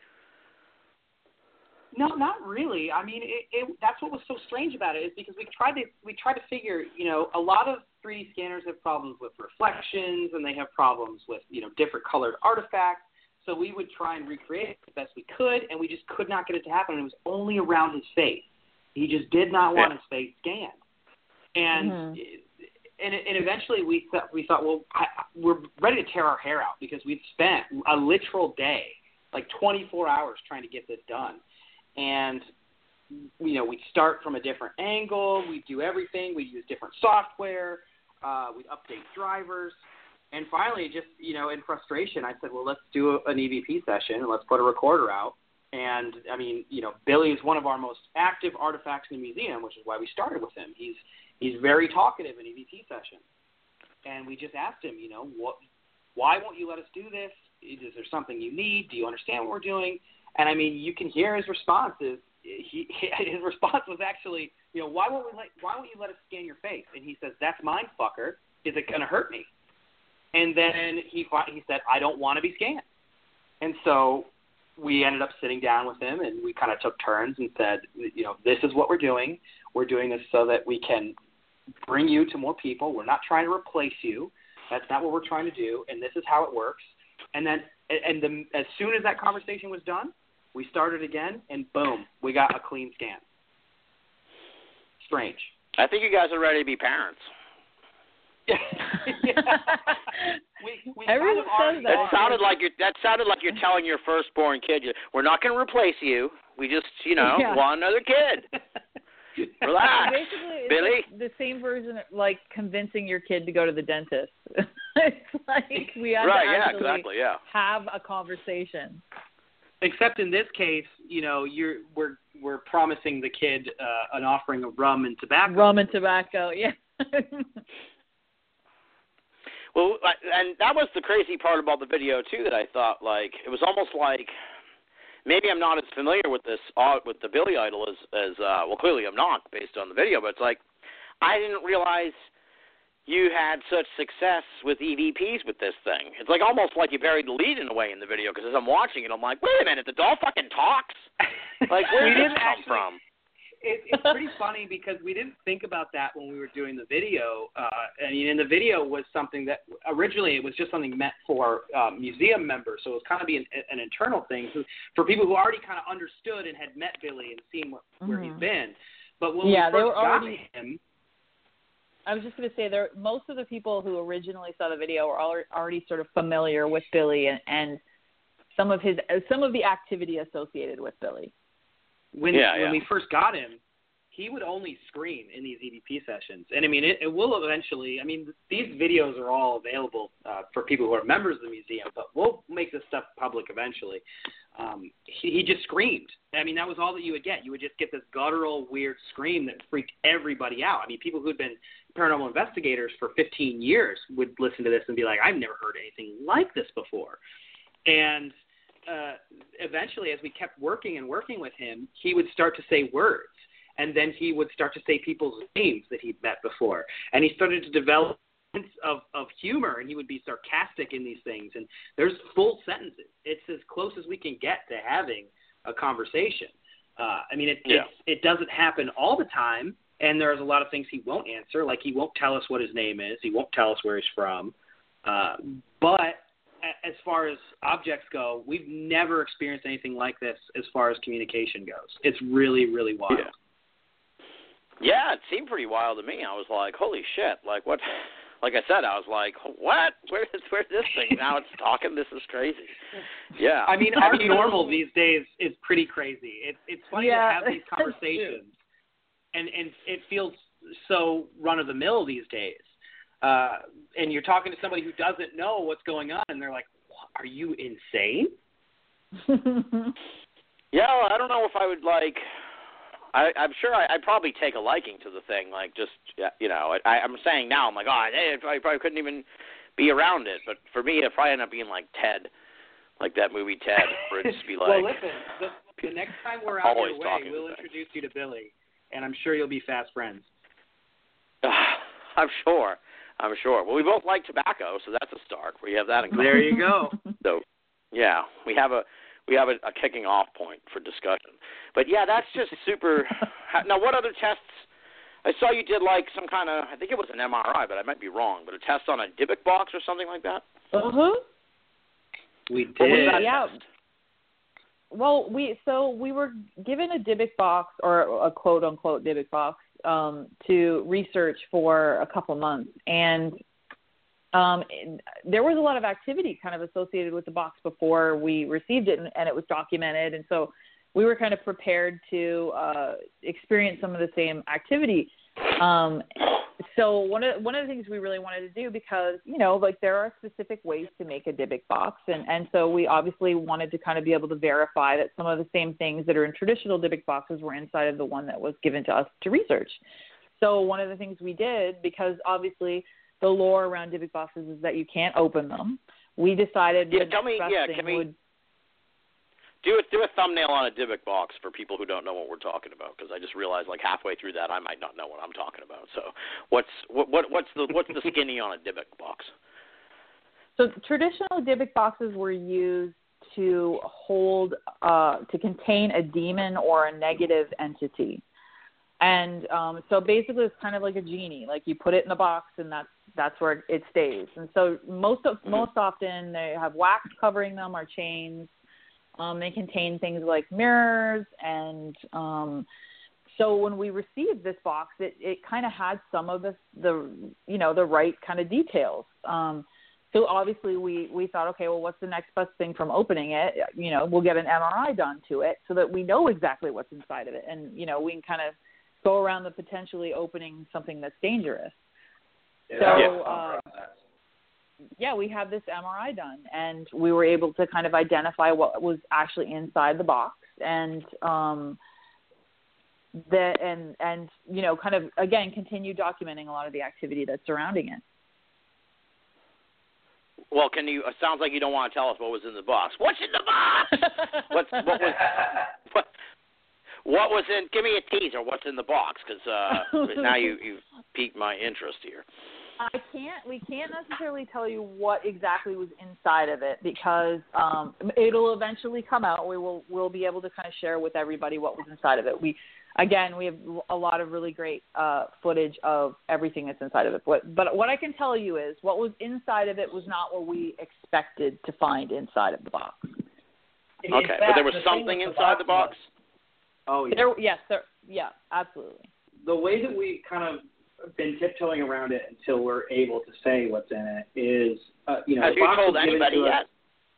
No, not really. I mean, it, it, that's what was so strange about it, is because we tried to we tried to figure. You know, a lot of three D scanners have problems with reflections, and they have problems with, you know, different colored artifacts. So we would try and recreate it the best we could, and we just could not get it to happen. And it was only around his face. He just did not want Yeah. his face scanned, and. Mhm. It, And, and eventually we thought, we thought, well, I, we're ready to tear our hair out because we'd spent a literal day, like twenty-four hours, trying to get this done. And, you know, we'd start from a different angle. We'd do everything. We'd use different software. Uh, we'd update drivers. And finally, just, you know, in frustration, I said, well, let's do an E V P session and let's put a recorder out. And, I mean, you know, Billy is one of our most active artifacts in the museum, which is why we started with him. He's He's very talkative in E V P sessions. And we just asked him, you know, what, why won't you let us do this? Is there something you need? Do you understand what we're doing? And, I mean, you can hear his responses. He, his response was actually, you know, why won't we let, why won't you let us scan your face? And he says, that's mine, fucker. Is it going to hurt me? And then he he said, I don't want to be scanned. And so we ended up sitting down with him, and we kind of took turns and said, you know, this is what we're doing. We're doing this so that we can bring you to more people. We're not trying to replace you. That's not what we're trying to do, and this is how it works. And then, and the, as soon as that conversation was done, we started again, and boom, we got a clean scan. Strange. I think you guys are ready to be parents. yeah. we, we Everyone kind of says that. That sounded like you're. That sounded like you're telling your firstborn kid, "We're not going to replace you. We just, you know, Yeah. want another kid." Relax, Basically, it's Billy. like the same version of like convincing your kid to go to the dentist. It's like we have Right? to Yeah. actually Exactly. Yeah. have a conversation. Except in this case, you know, you're we're we're promising the kid uh, an offering of rum and tobacco. Rum and tobacco, yeah. Well, and that was the crazy part about the video too. That I thought, like, it was almost like maybe I'm not as familiar with this uh, with the Billy Idol as as uh, well. Clearly, I'm not based on the video, but it's like I didn't realize you had such success with E V Ps with this thing. It's like almost like you buried the lead in a way in the video, because as I'm watching it, I'm like, wait a minute, the doll fucking talks? Like, where we did didn't this come actually, from? It, it's pretty funny because we didn't think about that when we were doing the video. Uh, I mean, and the video was something that originally it was just something meant for um, museum members, so it was kind of be an, an internal thing for people who already kind of understood and had met Billy and seen what, where mm-hmm. he's been. But when yeah, we first they were got already, him, I was just going to say, there most of the people who originally saw the video were already sort of familiar with Billy and, and some of his some of the activity associated with Billy. When yeah, when yeah. we first got him, he would only scream in these E V P sessions. And, I mean, it, it will eventually – I mean, these videos are all available uh, for people who are members of the museum, but we'll make this stuff public eventually. Um, he, he just screamed. I mean, that was all that you would get. You would just get this guttural, weird scream that freaked everybody out. I mean, people who had been paranormal investigators for fifteen years would listen to this and be like, I've never heard anything like this before. And uh, eventually, as we kept working and working with him, he would start to say words. And then he would start to say people's names that he'd met before. And he started to develop a sense of, of humor, and he would be sarcastic in these things. And there's full sentences. It's as close as we can get to having a conversation. Uh, I mean, it, yeah. it, it doesn't happen all the time, and there's a lot of things he won't answer, like he won't tell us what his name is. He won't tell us where he's from. Uh, but as far as objects go, we've never experienced anything like this as far as communication goes. It's really, really wild. Yeah. Yeah, it seemed pretty wild to me. I was like, holy shit. Like, what? Like I said, I was like, what? Where's, where's this thing? Now it's talking? This is crazy. Yeah. I mean, our normal these days is pretty crazy. It, it's funny yeah, to have these conversations, and, and it feels so run-of-the-mill these days. Uh, and you're talking to somebody who doesn't know what's going on, and they're like, are you insane? Yeah, I don't know if I would, like... I, I'm sure I, I'd probably take a liking to the thing, like just, you know, I, I'm saying now, I'm like, oh, I probably, probably couldn't even be around it. But for me, it'd probably end up being like Ted, like that movie Ted, where it'd just be like. Well, listen, the, the next time we're out your way, we'll to introduce you to Billy, and I'm sure you'll be fast friends. I'm sure. I'm sure. Well, we both like tobacco, so that's a start. We have that in common. There you go. So, yeah, we have a. We have a, a kicking off point for discussion. But, yeah, that's just super. Now, what other tests? I saw you did, like, some kind of, I think it was an M R I, but I might be wrong, but a test on a Dybbuk box or something like that? Uh-huh. We did. What was that yeah. test? Well, we so we were given a Dybbuk box, or a quote-unquote Dybbuk box, um, to research for a couple months. And Um, there was a lot of activity kind of associated with the box before we received it, and, and it was documented. And so we were kind of prepared to uh, experience some of the same activity. Um, so one of one of the things we really wanted to do, because, you know, like there are specific ways to make a Dybbuk box. And, and so we obviously wanted to kind of be able to verify that some of the same things that are in traditional Dybbuk boxes were inside of the one that was given to us to research. So one of the things we did, because obviously the lore around Dybbuk boxes is that you can't open them. We decided yeah, the tell me, best yeah, thing can we would do a, do a thumbnail on a Dybbuk box for people who don't know what we're talking about, because I just realized like halfway through that I might not know what I'm talking about. So what's what, what what's the what's the skinny on a Dybbuk box? So traditional Dybbuk boxes were used to hold uh, to contain a demon or a negative entity. And um, so basically it's kind of like a genie. Like you put it in a box and that's that's where it stays. And so most of, most often they have wax covering them or chains. Um, they contain things like mirrors. And um, so when we received this box, it, it kind of had some of the, the, you know, the right kind of details. Um, so obviously we, we thought, okay, well, what's the next best thing from opening it? You know, we'll get an M R I done to it so that we know exactly what's inside of it. And, you know, we can kind of go around the potentially opening something that's dangerous. Yeah. So, uh, yeah, we had this M R I done, and we were able to kind of identify what was actually inside the box, and um, the and and you know, kind of again continue documenting a lot of the activity that's surrounding it. Well, can you? It sounds like you don't want to tell us what was in the box. What's in the box? What's what was what? What was in? Give me a teaser. What's in the box? Because uh, now you you've piqued my interest here. I can't. We can't necessarily tell you what exactly was inside of it because um, it'll eventually come out. We will. We'll be able to kind of share with everybody what was inside of it. We, again, we have a lot of really great uh, footage of everything that's inside of it. But, but what I can tell you is what was inside of it was not what we expected to find inside of the box. Okay, fact, but there was something inside the box. Oh yeah. There, yes, there. Yeah, absolutely. The way that we kind of been tiptoeing around it until we're able to say what's in it is, uh, you know, have you told anybody to yet? Us,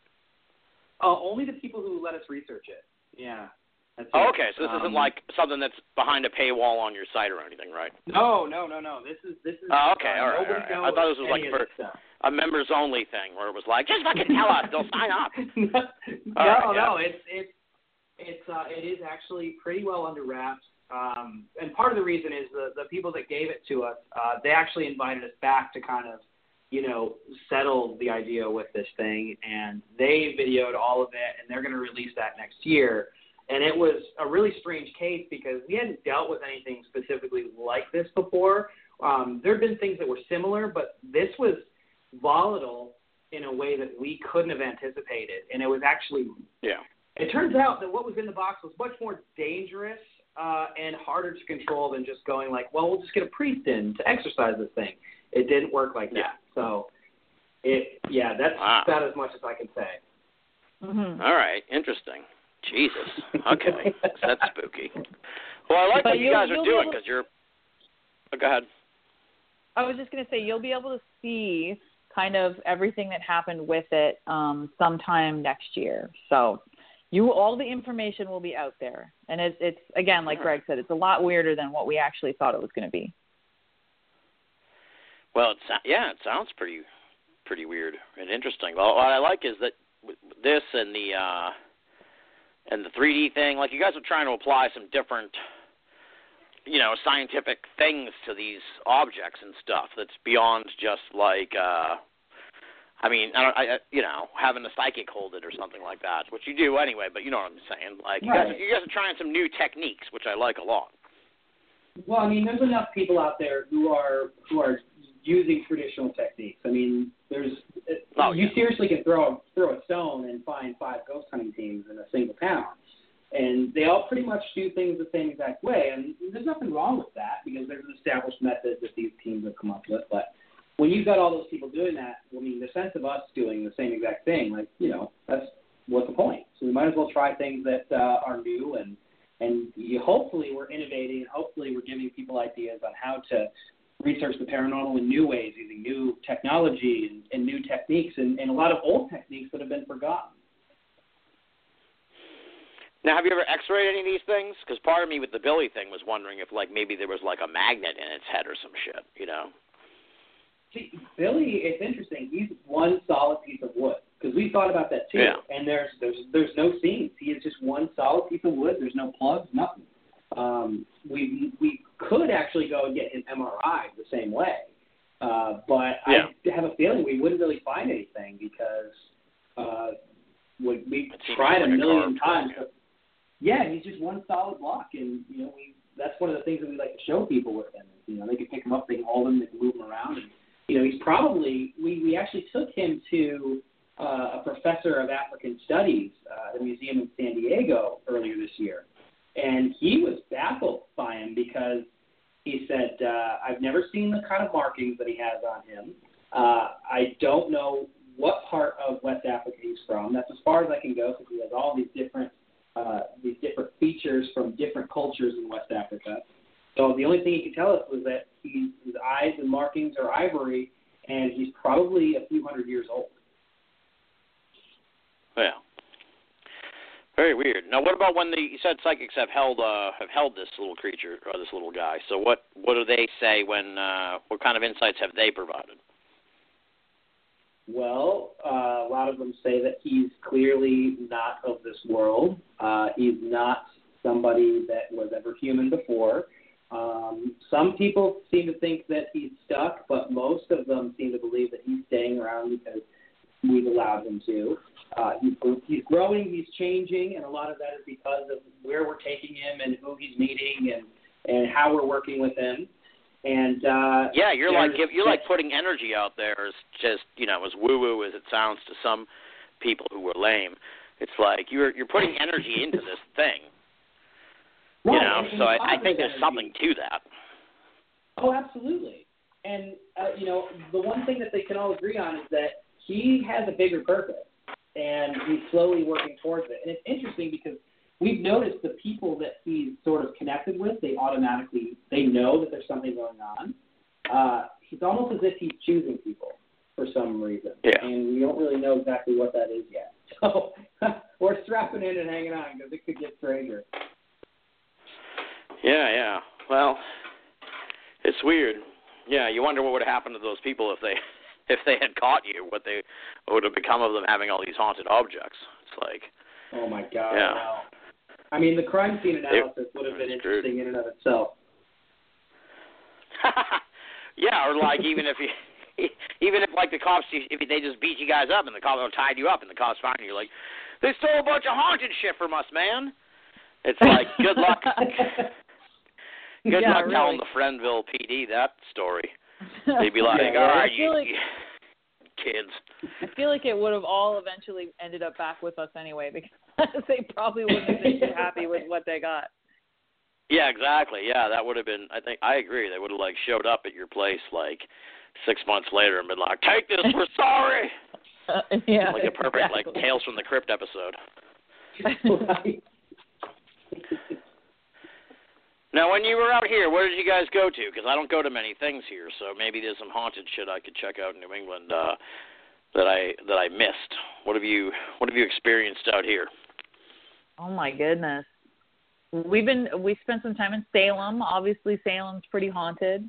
uh, only the people who let us research it. Yeah. That's oh, it. okay, so this um, isn't like something that's behind a paywall on your site or anything, right? No, no, no, no. This is this is. Oh, okay, uh, all right. All right. I thought this was like for a members only thing where it was like, just fucking tell us, they'll sign up. no, right, no, yeah. it's it's it's uh, it is actually pretty well under wraps. Um, and part of the reason is the, the people that gave it to us, uh, they actually invited us back to kind of, you know, settle the idea with this thing. And they videoed all of it, and they're going to release that next year. And it was a really strange case because we hadn't dealt with anything specifically like this before. Um, there have been things that were similar, but this was volatile in a way that we couldn't have anticipated. And it was actually yeah. It turns out that what was in the box was much more dangerous Uh, and harder to control than just going like, well, we'll just get a priest in to exorcise this thing. It didn't work like yeah. that. So, it yeah, that's wow. about as much as I can say. Mm-hmm. All right, interesting. Jesus. Okay, that's spooky. Well, I like but what you guys are you'll doing be because you're. Oh, go ahead. I was just going to say you'll be able to see kind of everything that happened with it um, sometime next year. So. You, all the information will be out there. And it's, it's again, like Greg said, it's a lot weirder than what we actually thought it was going to be. Well, it's, yeah, it sounds pretty pretty weird and interesting. Well, what I like is that this and the uh, and the three D thing, like you guys are trying to apply some different, you know, scientific things to these objects and stuff that's beyond just like uh, – I mean, I don't, I, you know, having a psychic hold it or something like that, which you do anyway, but you know what I'm saying. Like, you, right. guys, you guys are trying some new techniques, which I like a lot. Well, I mean, there's enough people out there who are who are using traditional techniques. I mean, there's oh, you yeah. seriously can throw throw a stone and find five ghost hunting teams in a single town, and they all pretty much do things the same exact way. And there's nothing wrong with that because there's an established method that these teams have come up with, but. When you've got all those people doing that, I mean, the sense of us doing the same exact thing, like, you know, that's what's the point. So we might as well try things that uh, are new, and and you, hopefully we're innovating, and hopefully we're giving people ideas on how to research the paranormal in new ways, using new technology and, and new techniques, and, and a lot of old techniques that have been forgotten. Now, have you ever x-rayed any of these things? Because part of me with the Billy thing was wondering if, like, maybe there was, like, a magnet in its head or some shit, you know? See, Billy, it's interesting. He's one solid piece of wood because we thought about that too. Yeah. And there's there's there's no seams. He is just one solid piece of wood. There's no plugs, nothing. Um, we we could actually go and get an M R I the same way, uh, but yeah. I have a feeling we wouldn't really find anything because uh, we we tried like a million a times. But, yeah, he's just one solid block, and you know we that's one of the things that we like to show people with him. You know, they can pick him up, they can hold him, they can move him around. And, you know, he's probably, we, we actually took him to uh, a professor of African Studies uh, at the museum in San Diego earlier this year. And he was baffled by him because he said, uh, I've never seen the kind of markings that he has on him. Uh, I don't know what part of West Africa he's from. That's as far as I can go because he has all these different, uh, these different features from different cultures in West Africa. So the only thing he could tell us was that he's, his eyes and markings are ivory, and he's probably a few hundred years old. Yeah. Very weird. Now, what about when the you said psychics have held uh, have held this little creature or this little guy? So what what do they say when? Uh, what kind of insights have they provided? Well, uh, a lot of them say that he's clearly not of this world. Uh, he's not somebody that was ever human before. Um, some people seem to think that he's stuck, but most of them seem to believe that he's staying around because we've allowed him to. Uh, he's, he's growing, he's changing, and a lot of that is because of where we're taking him and who he's meeting and, and how we're working with him. And uh, yeah, you're like you're like putting energy out there. As just you know, as woo woo as it sounds to some people who were lame, it's like you're you're putting energy into this thing. Right, you know, and, so and I, I think there's energy. something to that. Oh, absolutely. And uh, you know, the one thing that they can all agree on is that he has a bigger purpose, and he's slowly working towards it. And it's interesting because we've noticed the people that he's sort of connected with, they automatically, they know that there's something going on. Uh, it's almost as if he's choosing people for some reason. Yeah. And we don't really know exactly what that is yet. So we're strapping in and hanging on because it could get stranger. Yeah, yeah. Well, it's weird. Yeah, you wonder what would have happened to those people if they if they had caught you, what they what would have become of them having all these haunted objects. It's like, oh, my God. Yeah. Wow. I mean, the crime scene analysis would have been interesting in and of itself. Yeah, or like even if you, even if like the cops, if they just beat you guys up and the cops tied you up and the cops find you, you're like, they stole a bunch of haunted shit from us, man. It's like, good luck. Good yeah, luck really. telling the Friendville P D that story. They'd be like, Yeah, all right. right, I you, feel like- you kids. I feel like it would have all eventually ended up back with us anyway because they probably wouldn't have been too happy with what they got. Yeah, exactly. Yeah, that would have been, I think, I agree. They would have, like, showed up at your place, like, six months later and been like, take this, we're sorry. Uh, yeah, Like a perfect, exactly. like, Tales from the Crypt episode. Right. Now, when you were out here, where did you guys go to? Because I don't go to many things here, so maybe there's some haunted shit I could check out in New England uh, that I that I missed. What have you What have you experienced out here? Oh my goodness. We've been we spent some time in Salem. Obviously, Salem's pretty haunted.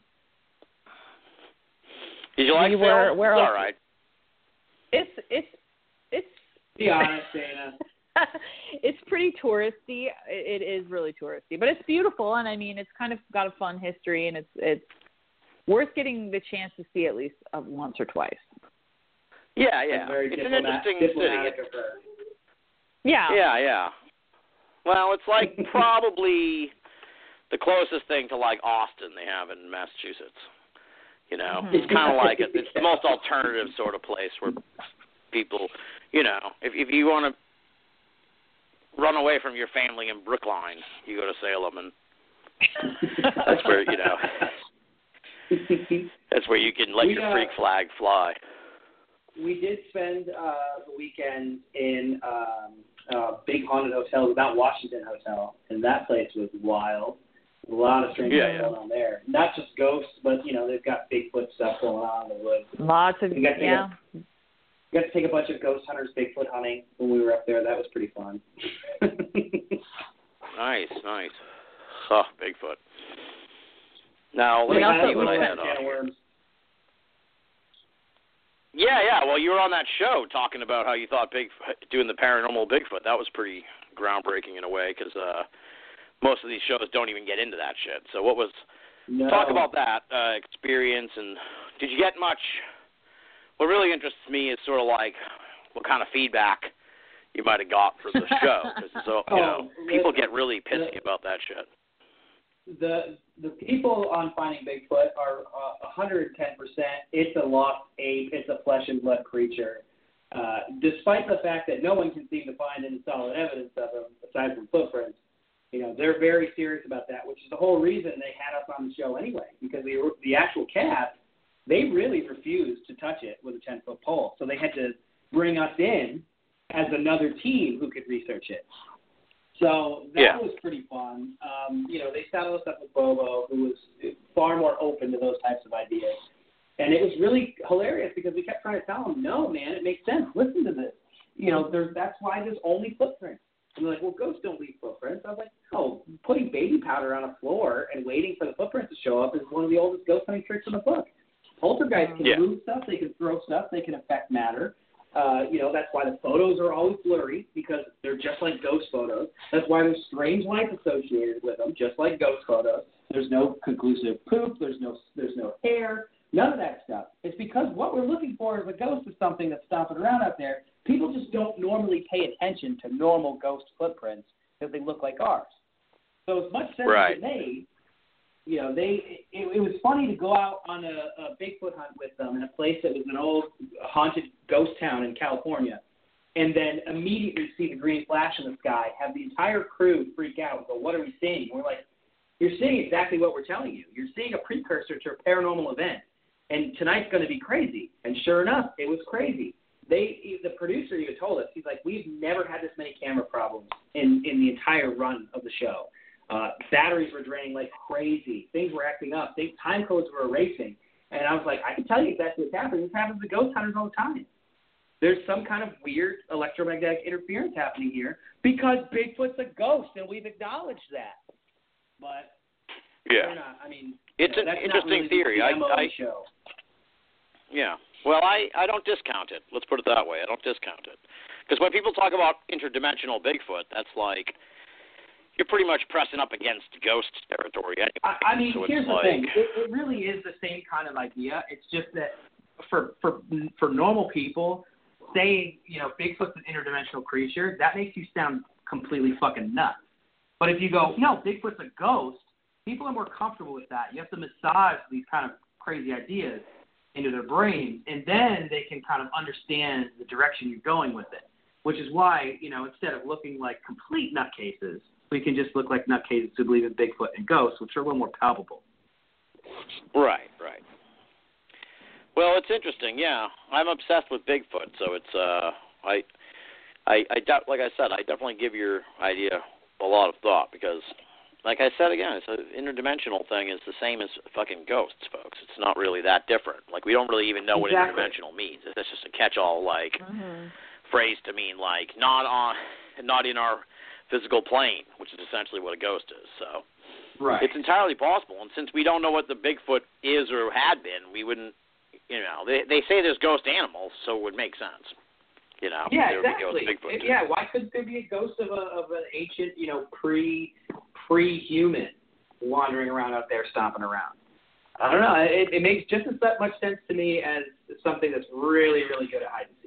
Did you like We Salem? were- where It's else? all right. It's it's it's. Be honest, Dana. It's pretty touristy. It, it is really touristy, but it's beautiful, and I mean, it's kind of got a fun history, and it's it's worth getting the chance to see at least uh, once or twice. Yeah, yeah. Very It's an diplomat- interesting city. diplomatic of her. Yeah. Yeah, yeah. Well, it's like probably the closest thing to like Austin they have in Massachusetts. You know, Mhm. it's kind of like a, it's the most alternative sort of place where people, you know, if if you want to run away from your family in Brookline, you go to Salem, and that's where you know that's where you can let We, your uh, freak flag fly. We did spend uh, the weekend in um, a big haunted hotel, the Mount Washington Hotel, and that place was wild. A lot of strange Yeah, stuff yeah. going on there. Not just ghosts, but, you know, they've got Bigfoot stuff going on in the woods. Lots of We got to yeah. go- We got to take a bunch of ghost hunters Bigfoot hunting when we were up there. That was pretty fun. Nice, nice. Oh, Bigfoot. Now, let We me also- see what I we had went on can of here. worms. Yeah, yeah. Well, you were on that show talking about how you thought Bigfoot, doing the paranormal Bigfoot. That was pretty groundbreaking in a way because uh, most of these shows don't even get into that shit. So, what was No. talk about that uh, experience, and did you get much? What really interests me is sort of like what kind of feedback you might have got for the show, because so you know Oh, people listen, get really pissy the- about that shit. The the people on Finding Bigfoot are uh, one hundred ten percent. It's a lost ape. It's a flesh and blood creature. Uh, despite the fact that no one can seem to find any solid evidence of him aside from footprints, you know, they're very serious about that, which is the whole reason they had us on the show anyway, because the the actual cast, they really refused to touch it with a ten-foot pole. So they had to bring us in as another team who could research it. So that Yeah. was pretty fun. Um, you know, they saddled us up with Bobo, who was far more open to those types of ideas. And it was really hilarious because we kept trying to tell them, no, man, it makes sense. Listen to this. You know, there's, that's why there's only footprints. And they're like, well, ghosts don't leave footprints. I was like, oh, putting baby powder on a floor and waiting for the footprints to show up is one of the oldest ghost hunting tricks in the book. Poltergeists can Yeah. move stuff. They can throw stuff. They can affect matter. Uh, you know, that's why the photos are always blurry, because they're just like ghost photos. That's why there's strange lights associated with them, just like ghost photos. There's no conclusive poop. There's no there's no hair. None of that stuff. It's because what we're looking for is a ghost of something that's stomping around out there. People just don't normally pay attention to normal ghost footprints because they look like ours. So as much sense Right. as it made, you know, they it, it was funny to go out on a, a Bigfoot hunt with them in a place that was an old haunted ghost town in California, and then immediately see the green flash in the sky, have the entire crew freak out and go, what are we seeing? We're like, you're seeing exactly what we're telling you. You're seeing a precursor to a paranormal event, and tonight's going to be crazy. And sure enough, it was crazy. They, the producer even told us, he's like, we've never had this many camera problems in, in the entire run of the show. Uh, batteries were draining like crazy. Things were acting up. Things, time codes were erasing. And I was like, I can tell you exactly what's happening. This happens to ghost hunters all the time. There's some kind of weird electromagnetic interference happening here because Bigfoot's a ghost, and we've acknowledged that. But Yeah. we're not, I mean, It's you know, an that's interesting not really theory. The I- M O of I- the show. Yeah. Well, I, I don't discount it. Let's put it that way. I don't discount it. Because when people talk about interdimensional Bigfoot, that's like you're pretty much pressing up against ghost territory anyway. I, I mean, so here's it's the like, thing. It, it really is the same kind of idea. It's just that for for for normal people, saying, you know, Bigfoot's an interdimensional creature, that makes you sound completely fucking nuts. But if you go, no, Bigfoot's a ghost, people are more comfortable with that. You have to massage these kind of crazy ideas into their brains, and then they can kind of understand the direction you're going with it, which is why, you know, instead of looking like complete nutcases, we can just look like nutcases who believe in Bigfoot and ghosts, which are a little more palpable. right, right. Well, it's interesting. Yeah, I'm obsessed with Bigfoot, so it's uh, I, I, I de- like I said, I definitely give your idea a lot of thought because, like I said again, it's an interdimensional thing is the same as fucking ghosts, folks. It's not really that different. Like we don't really even know Exactly. what interdimensional means. It's just a catch-all like Mm-hmm. phrase to mean like not on, not in our physical plane, which is essentially what a ghost is. So. Right. It's entirely possible, and since we don't know what the Bigfoot is or had been, we wouldn't, you know, they they say there's ghost animals, so it would make sense, you know. Yeah, there exactly. would be ghost Bigfoot It- too. yeah, why couldn't there be a ghost of a of an ancient, you know, pre pre human wandering around out there, stomping around? I don't know. It, it makes just as much sense to me as something that's really, really good at hide and seek.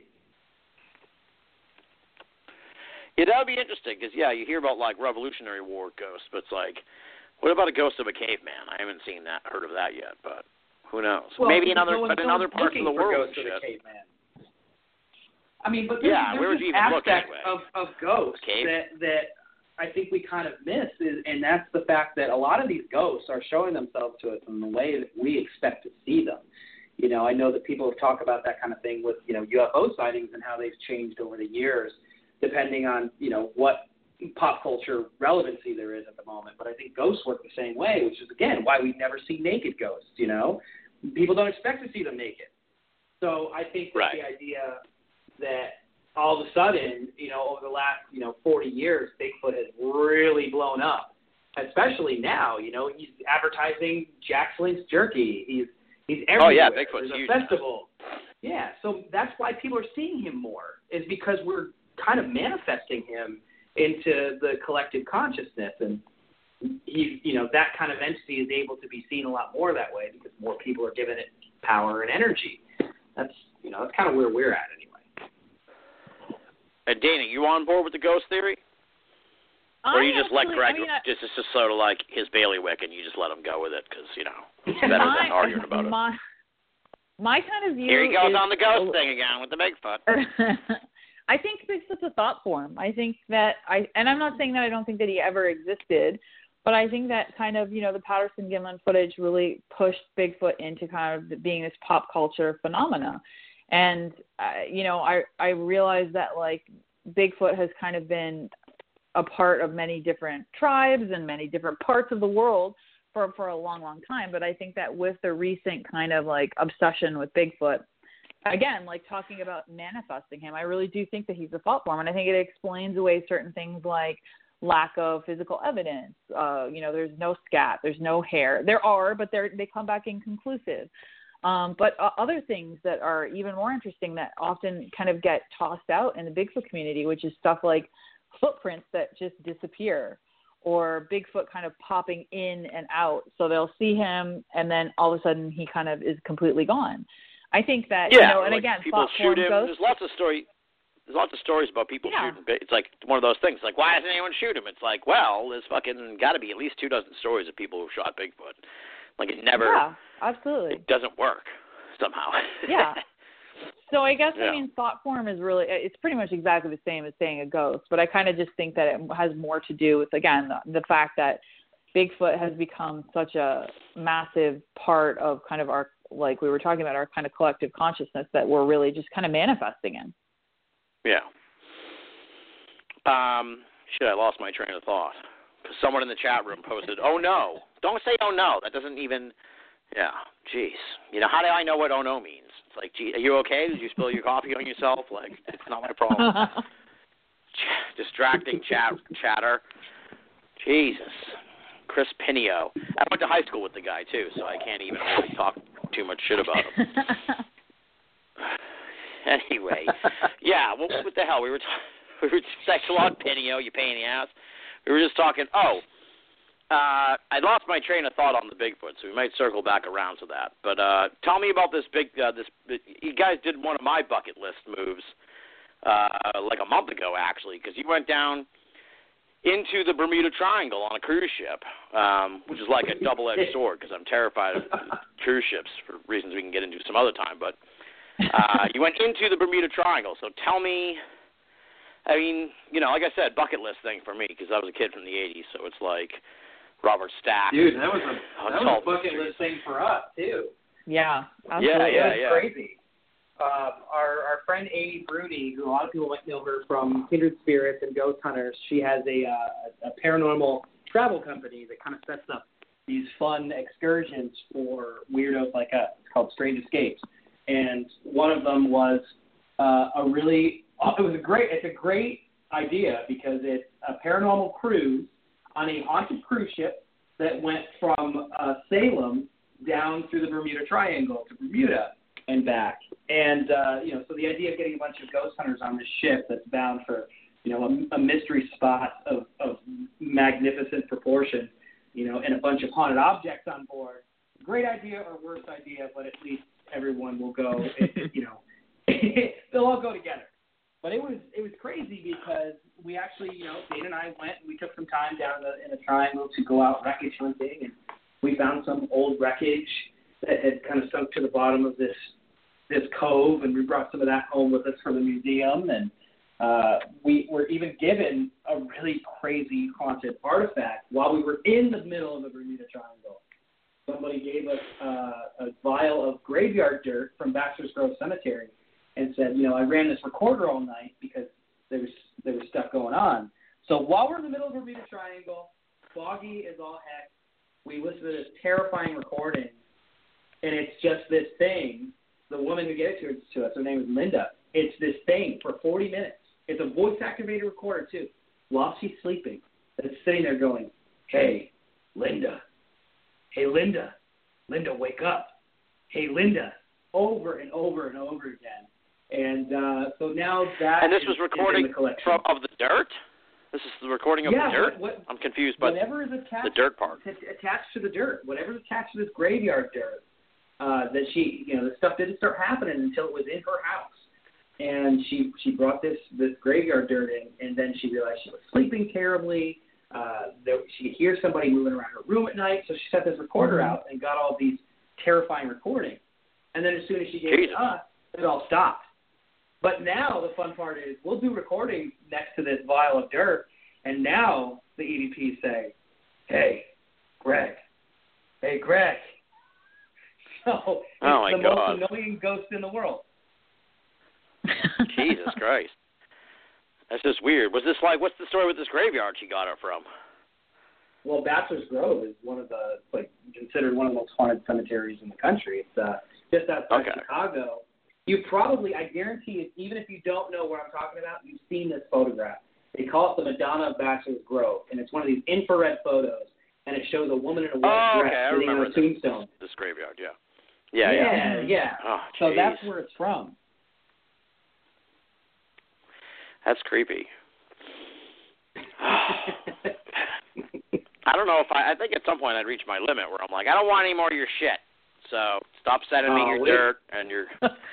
Yeah, that would be interesting, because, yeah, you hear about, like, Revolutionary War ghosts, but it's like, what about a ghost of a caveman? I haven't seen that, heard of that yet, but who knows? Well, Maybe in other, no one- but in no other one's parts of looking the for world ghosts and of the shit. caveman. I mean, but there's, Yeah, there's where would this you even look aspect anyway? of, of ghosts Cave? that that I think we kind of miss, is, and that's the fact that a lot of these ghosts are showing themselves to us in the way that we expect to see them. You know, I know that people have talked about that kind of thing with, you know, U F O sightings and how they've changed over the years, depending on, you know, what pop culture relevancy there is at the moment. But I think ghosts work the same way, which is, again, why we never see naked ghosts, you know. People don't expect to see them naked. So I think that Right. the idea that all of a sudden, you know, over the last, you know, forty years, Bigfoot has really blown up, especially now. You know, he's advertising Jack Slink's jerky. He's he's everywhere. Oh, yeah, Bigfoot's There's huge. a festival. Yeah, so that's why people are seeing him more, is because we're kind of manifesting him into the collective consciousness, and he, you know, that kind of entity is able to be seen a lot more that way because more people are giving it power and energy. That's, you know, that's kind of where we're at anyway. And Dana, you on board with the ghost theory? Or you I just let actually- Greg, I mean, I- just, it's just sort of like his bailiwick, and you just let him go with it because, you know, it's better than my, arguing about it. my, My kind of view Here he goes is on the ghost thing again with the Bigfoot. I think Bigfoot's a thought form. I think that I, and I'm not saying that I don't think that he ever existed, but I think that kind of, you know, the Patterson Gimlin footage really pushed Bigfoot into kind of being this pop culture phenomena. And, uh, you know, I, I realized that, like, Bigfoot has kind of been a part of many different tribes and many different parts of the world for, for a long, long time. But I think that with the recent kind of, like, obsession with Bigfoot, again, like talking about manifesting him, I really do think that he's a thought form. And I think it explains away certain things like lack of physical evidence. Uh, you know, there's no scat, there's no hair. There are, but they're, they come back inconclusive. Um, but uh, other things that are even more interesting that often kind of get tossed out in the Bigfoot community, which is stuff like footprints that just disappear, or Bigfoot kind of popping in and out. So they'll see him, and then all of a sudden he kind of is completely gone. I think that, yeah, you know, and like again, people thought shoot form him. ghosts. There's lots of story. There's lots of stories about people Yeah. shooting. It's like one of those things. Like, why doesn't anyone shoot him? It's like, well, there's fucking got to be at least two dozen stories of people who shot Bigfoot. Like, it never. Yeah, absolutely. It doesn't work somehow. Yeah. So I guess, Yeah. I mean, thought form is really, it's pretty much exactly the same as saying a ghost, but I kind of just think that it has more to do with, again, the, the fact that Bigfoot has become such a massive part of kind of our, like we were talking about, our kind of collective consciousness that we're really just kind of manifesting in. Yeah. Um, shit, I lost my train of thought. Because someone in the chat room posted, oh no. Don't say oh no. That doesn't even, yeah, jeez. You know, how do I know what oh no means? It's like, gee, are you okay? Did you spill your coffee on yourself? Like, it's not my problem. Ch- distracting chat chatter. Jesus. Chris Pinio. I went to high school with the guy, too, so I can't even really talk too much shit about him. Anyway, yeah, what, what the hell? We were, ta- we were sexual on Pinio, you pain in the ass. We were just talking, oh, uh, I lost my train of thought on the Bigfoot, so we might circle back around to that. But uh, tell me about this big, uh, this. You guys did one of my bucket list moves uh, like a month ago, actually, because you went down into the Bermuda Triangle on a cruise ship, um, which is like a double-edged sword because I'm terrified of cruise ships for reasons we can get into some other time. But uh, you went into the Bermuda Triangle, so tell me, I mean, you know, like I said, bucket list thing for me because I was a kid from the eighties, so it's like Robert Stack. Dude, that was a that was a bucket mysteries. list thing for us too. Yeah, Yeah, absolutely. yeah, It was yeah. crazy. Um, our our friend Amy Bruni, who a lot of people might know her from Kindred Spirits and Ghost Hunters, she has a uh, a paranormal travel company that kind of sets up these fun excursions for weirdos like us. It's called Strange Escapes, and one of them was uh, a really it was a great it's a great idea because it's a paranormal cruise on a haunted cruise ship that went from uh, Salem down through the Bermuda Triangle to Bermuda and back. And, uh, you know, so the idea of getting a bunch of ghost hunters on this ship that's bound for, you know, a, a mystery spot of, of magnificent proportion, you know, and a bunch of haunted objects on board, great idea or worse idea, but at least everyone will go, it, it, you know, they'll all go together. But it was it was crazy because we actually, you know, Dana and I went and we took some time down in the, in the triangle to go out wreckage hunting, and we found some old wreckage that had kind of sunk to the bottom of this this cove, and we brought some of that home with us for the museum, and uh, we were even given a really crazy haunted artifact while we were in the middle of the Bermuda Triangle. Somebody gave us uh, a vial of graveyard dirt from Baxter's Grove Cemetery and said, you know, I ran this recorder all night because there was there was stuff going on. So while we're in the middle of the Bermuda Triangle, foggy as all heck, we listened to this terrifying recording, and it's just this thing. The woman who gave it to, to us, her name is Linda. It's this thing for forty minutes. It's a voice-activated recorder, too, while she's sleeping. It's sitting there going, hey, Linda. Hey, Linda. Linda, wake up. Hey, Linda. Over and over and over again. And uh, so now that And this is, was is recording in the collection. from of the dirt? This is the recording of yeah, the dirt? What, what, I'm confused by whatever is attached, the dirt part. t- attached to the dirt, whatever's attached to this graveyard dirt, uh, that she, you know, the stuff didn't start happening until it was in her house. And she she brought this, this graveyard dirt in, and then she realized she was sleeping terribly. Uh, there, she could hear somebody moving around her room at night, so she set this recorder out and got all these terrifying recordings. And then as soon as she gave Jesus. it to us, it all stopped. But now the fun part is we'll do recordings next to this vial of dirt, and now the E V Ps say, hey, Greg, hey, Greg. So Oh, it's my the God. most annoying ghost in the world. Jesus Christ. That's just weird. Was this like, what's the story with this graveyard she got it from? Well, Bachelor's Grove is one of the, like, considered one of the most haunted cemeteries in the country. It's uh, just outside Okay. Chicago. You probably, I guarantee it, even if you don't know what I'm talking about, you've seen this photograph. They call it the Madonna of Bachelor's Grove, and it's one of these infrared photos, and it shows a woman in a white Oh, dress okay, I sitting on remember a this, tombstone. this graveyard, yeah. Yeah, yeah. yeah. yeah. Oh, So jeez. that's where it's from. That's creepy. I don't know if I. I think at some point I'd reach my limit where I'm like, I don't want any more of your shit. So stop sending me Oh, your we- dirt and your.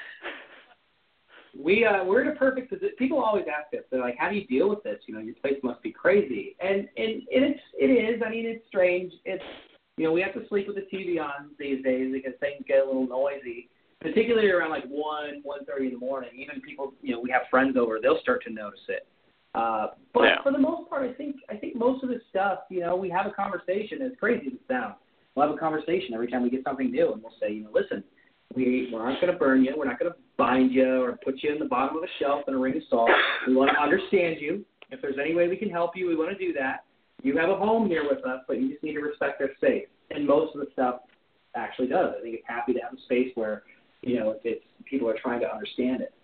We uh, we're in a perfect position. People always ask us, they're like, "How do you deal with this? You know, your place must be crazy." And and it's it is. I mean, it's strange. It's you know, we have to sleep with the T V on these days because things get a little noisy, particularly around like one one thirty in the morning. Even people, you know, we have friends over, they'll start to notice it. Uh, but Yeah. for the most part, I think I think most of the stuff, you know, we have a conversation. As crazy as it sounds, we'll have a conversation every time we get something new, and we'll say, you know, listen. We, we're not going to burn you. We're not going to bind you or put you in the bottom of a shelf in a ring of salt. We want to understand you. If there's any way we can help you, we want to do that. You have a home here with us, but you just need to respect our space. And most of the stuff actually does. I think it's happy to have a space where, you know, it's, people are trying to understand it.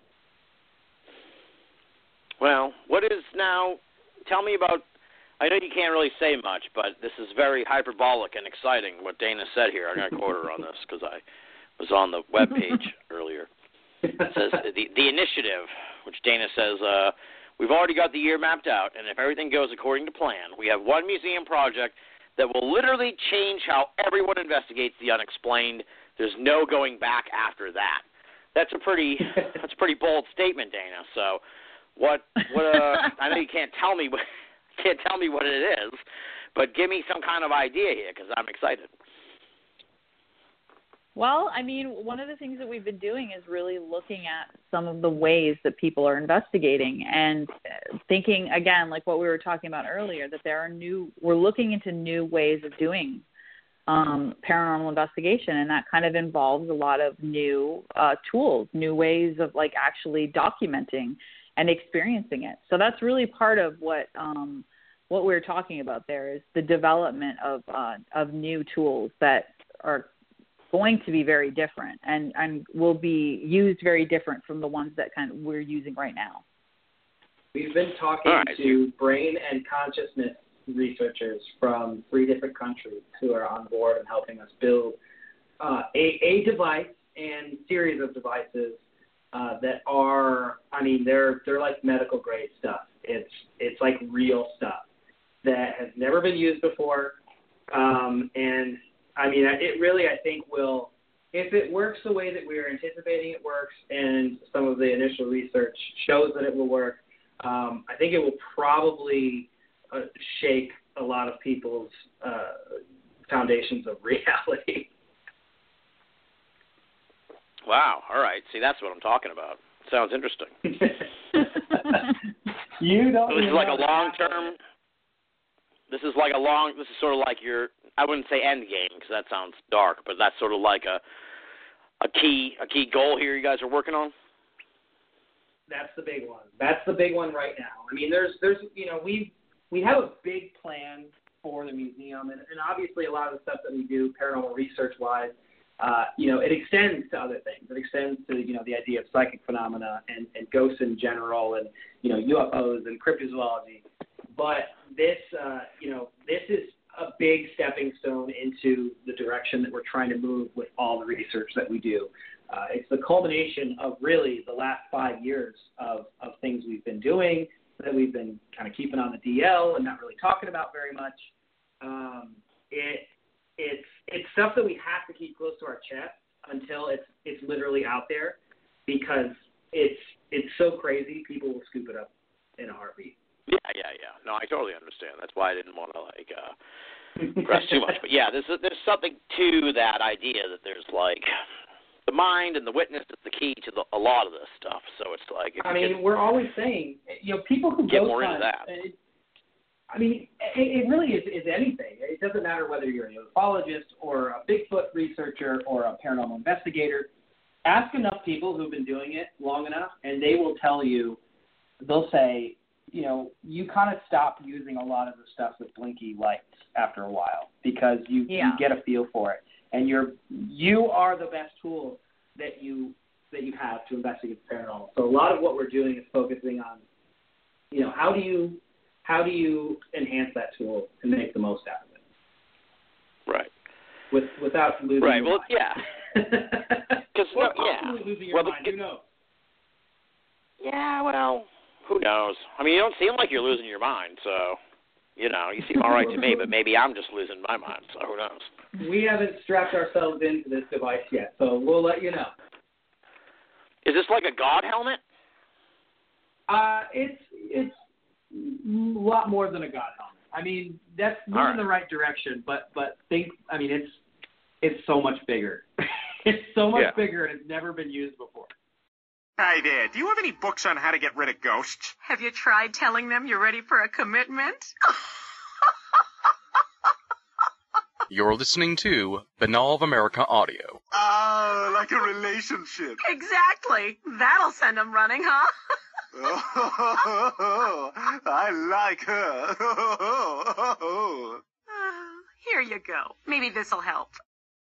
Well, what is now? Tell me about. I know you can't really say much, but this is very hyperbolic and exciting. What Dana said here. I'm going to quote her on this because I. was on the webpage earlier. It says the the initiative, which Dana says, uh, we've already got the year mapped out, and if everything goes according to plan, we have one museum project that will literally change how everyone investigates the unexplained. There's no going back after that. That's a pretty that's a pretty bold statement, Dana. So, what what uh, I know you can't tell me what can't tell me what it is, but give me some kind of idea here because I'm excited. Well, I mean, one of the things that we've been doing is really looking at some of the ways that people are investigating and thinking, again, like what we were talking about earlier, that there are new, we're looking into new ways of doing um, paranormal investigation, and that kind of involves a lot of new uh, tools, new ways of like actually documenting and experiencing it. So that's really part of what um, what we're talking about there is the development of uh, of new tools that are going to be very different and, and will be used very different from the ones that kind of we're using right now. We've been talking right. to brain and consciousness researchers from three different countries who are on board and helping us build uh, a, a device and series of devices uh, that are, I mean, they're they're like medical grade stuff. It's it's like real stuff that has never been used before, um, and I mean, it really, I think, will, if it works the way that we are anticipating it works and some of the initial research shows that it will work, um, I think it will probably uh, shake a lot of people's uh, foundations of reality. Wow. All right. See, that's what I'm talking about. Sounds interesting. You don't. So this is even like know a long-term. This is like a long. This is sort of like your. I wouldn't say end game because that sounds dark, but that's sort of like a a key a key goal here you guys are working on. That's the big one. That's the big one right now. I mean, there's there's you know we we have a big plan for the museum, and, and obviously a lot of the stuff that we do paranormal research wise, uh, you know, it extends to other things. It extends to you know the idea of psychic phenomena and, and ghosts in general, and you know U F Os and cryptozoology. But this uh, you know this is a big stepping stone into the direction that we're trying to move with all the research that we do. Uh, it's the culmination of really the last five years of, of things we've been doing that we've been kind of keeping on the D L and not really talking about very much. Um, it it's it's stuff that we have to keep close to our chest until it's it's literally out there because it's it's so crazy people will scoop it up in a heartbeat. Yeah, yeah, yeah. No, I totally understand. That's why I didn't want to like uh, press too much. But yeah, there's there's something to that idea that there's like the mind and the witness is the key to the, a lot of this stuff. So it's like if I you mean, can we're always saying you know people who get ghost more hunt, into that. It, I mean, it, it really is, is anything. It doesn't matter whether you're a ufologist or a Bigfoot researcher or a paranormal investigator. Ask enough people who've been doing it long enough, and they will tell you. They'll say, you know, you kind of stop using a lot of the stuff with blinky lights after a while because you, Yeah. you get a feel for it, and you're you are the best tool that you that you have to investigate the paranormal. So a lot of what we're doing is focusing on, you know, how do you how do you enhance that tool and make the most out of it, Right. with without losing Right. your Well, mind. yeah. Because or no, yeah. possibly losing your Well, the- mind. Who knows? Yeah. Well, who knows? I mean, you don't seem like you're losing your mind, so You know, you seem all right to me, but maybe I'm just losing my mind, so who knows? We haven't strapped ourselves into this device yet, so we'll let you know. Is this like a God helmet? Uh, it's it's a lot more than a God helmet. I mean, that's moving right. in the right direction, but but think, I mean, it's it's so much bigger. It's so much Yeah. bigger, and it's never been used before. Hi there. Do you have any books on how to get rid of ghosts? Have you tried telling them you're ready for a commitment? You're listening to Banal of America Audio. Oh, like a relationship. Exactly. That'll send them running, huh? Oh, I like her. Here you go. Maybe this'll help.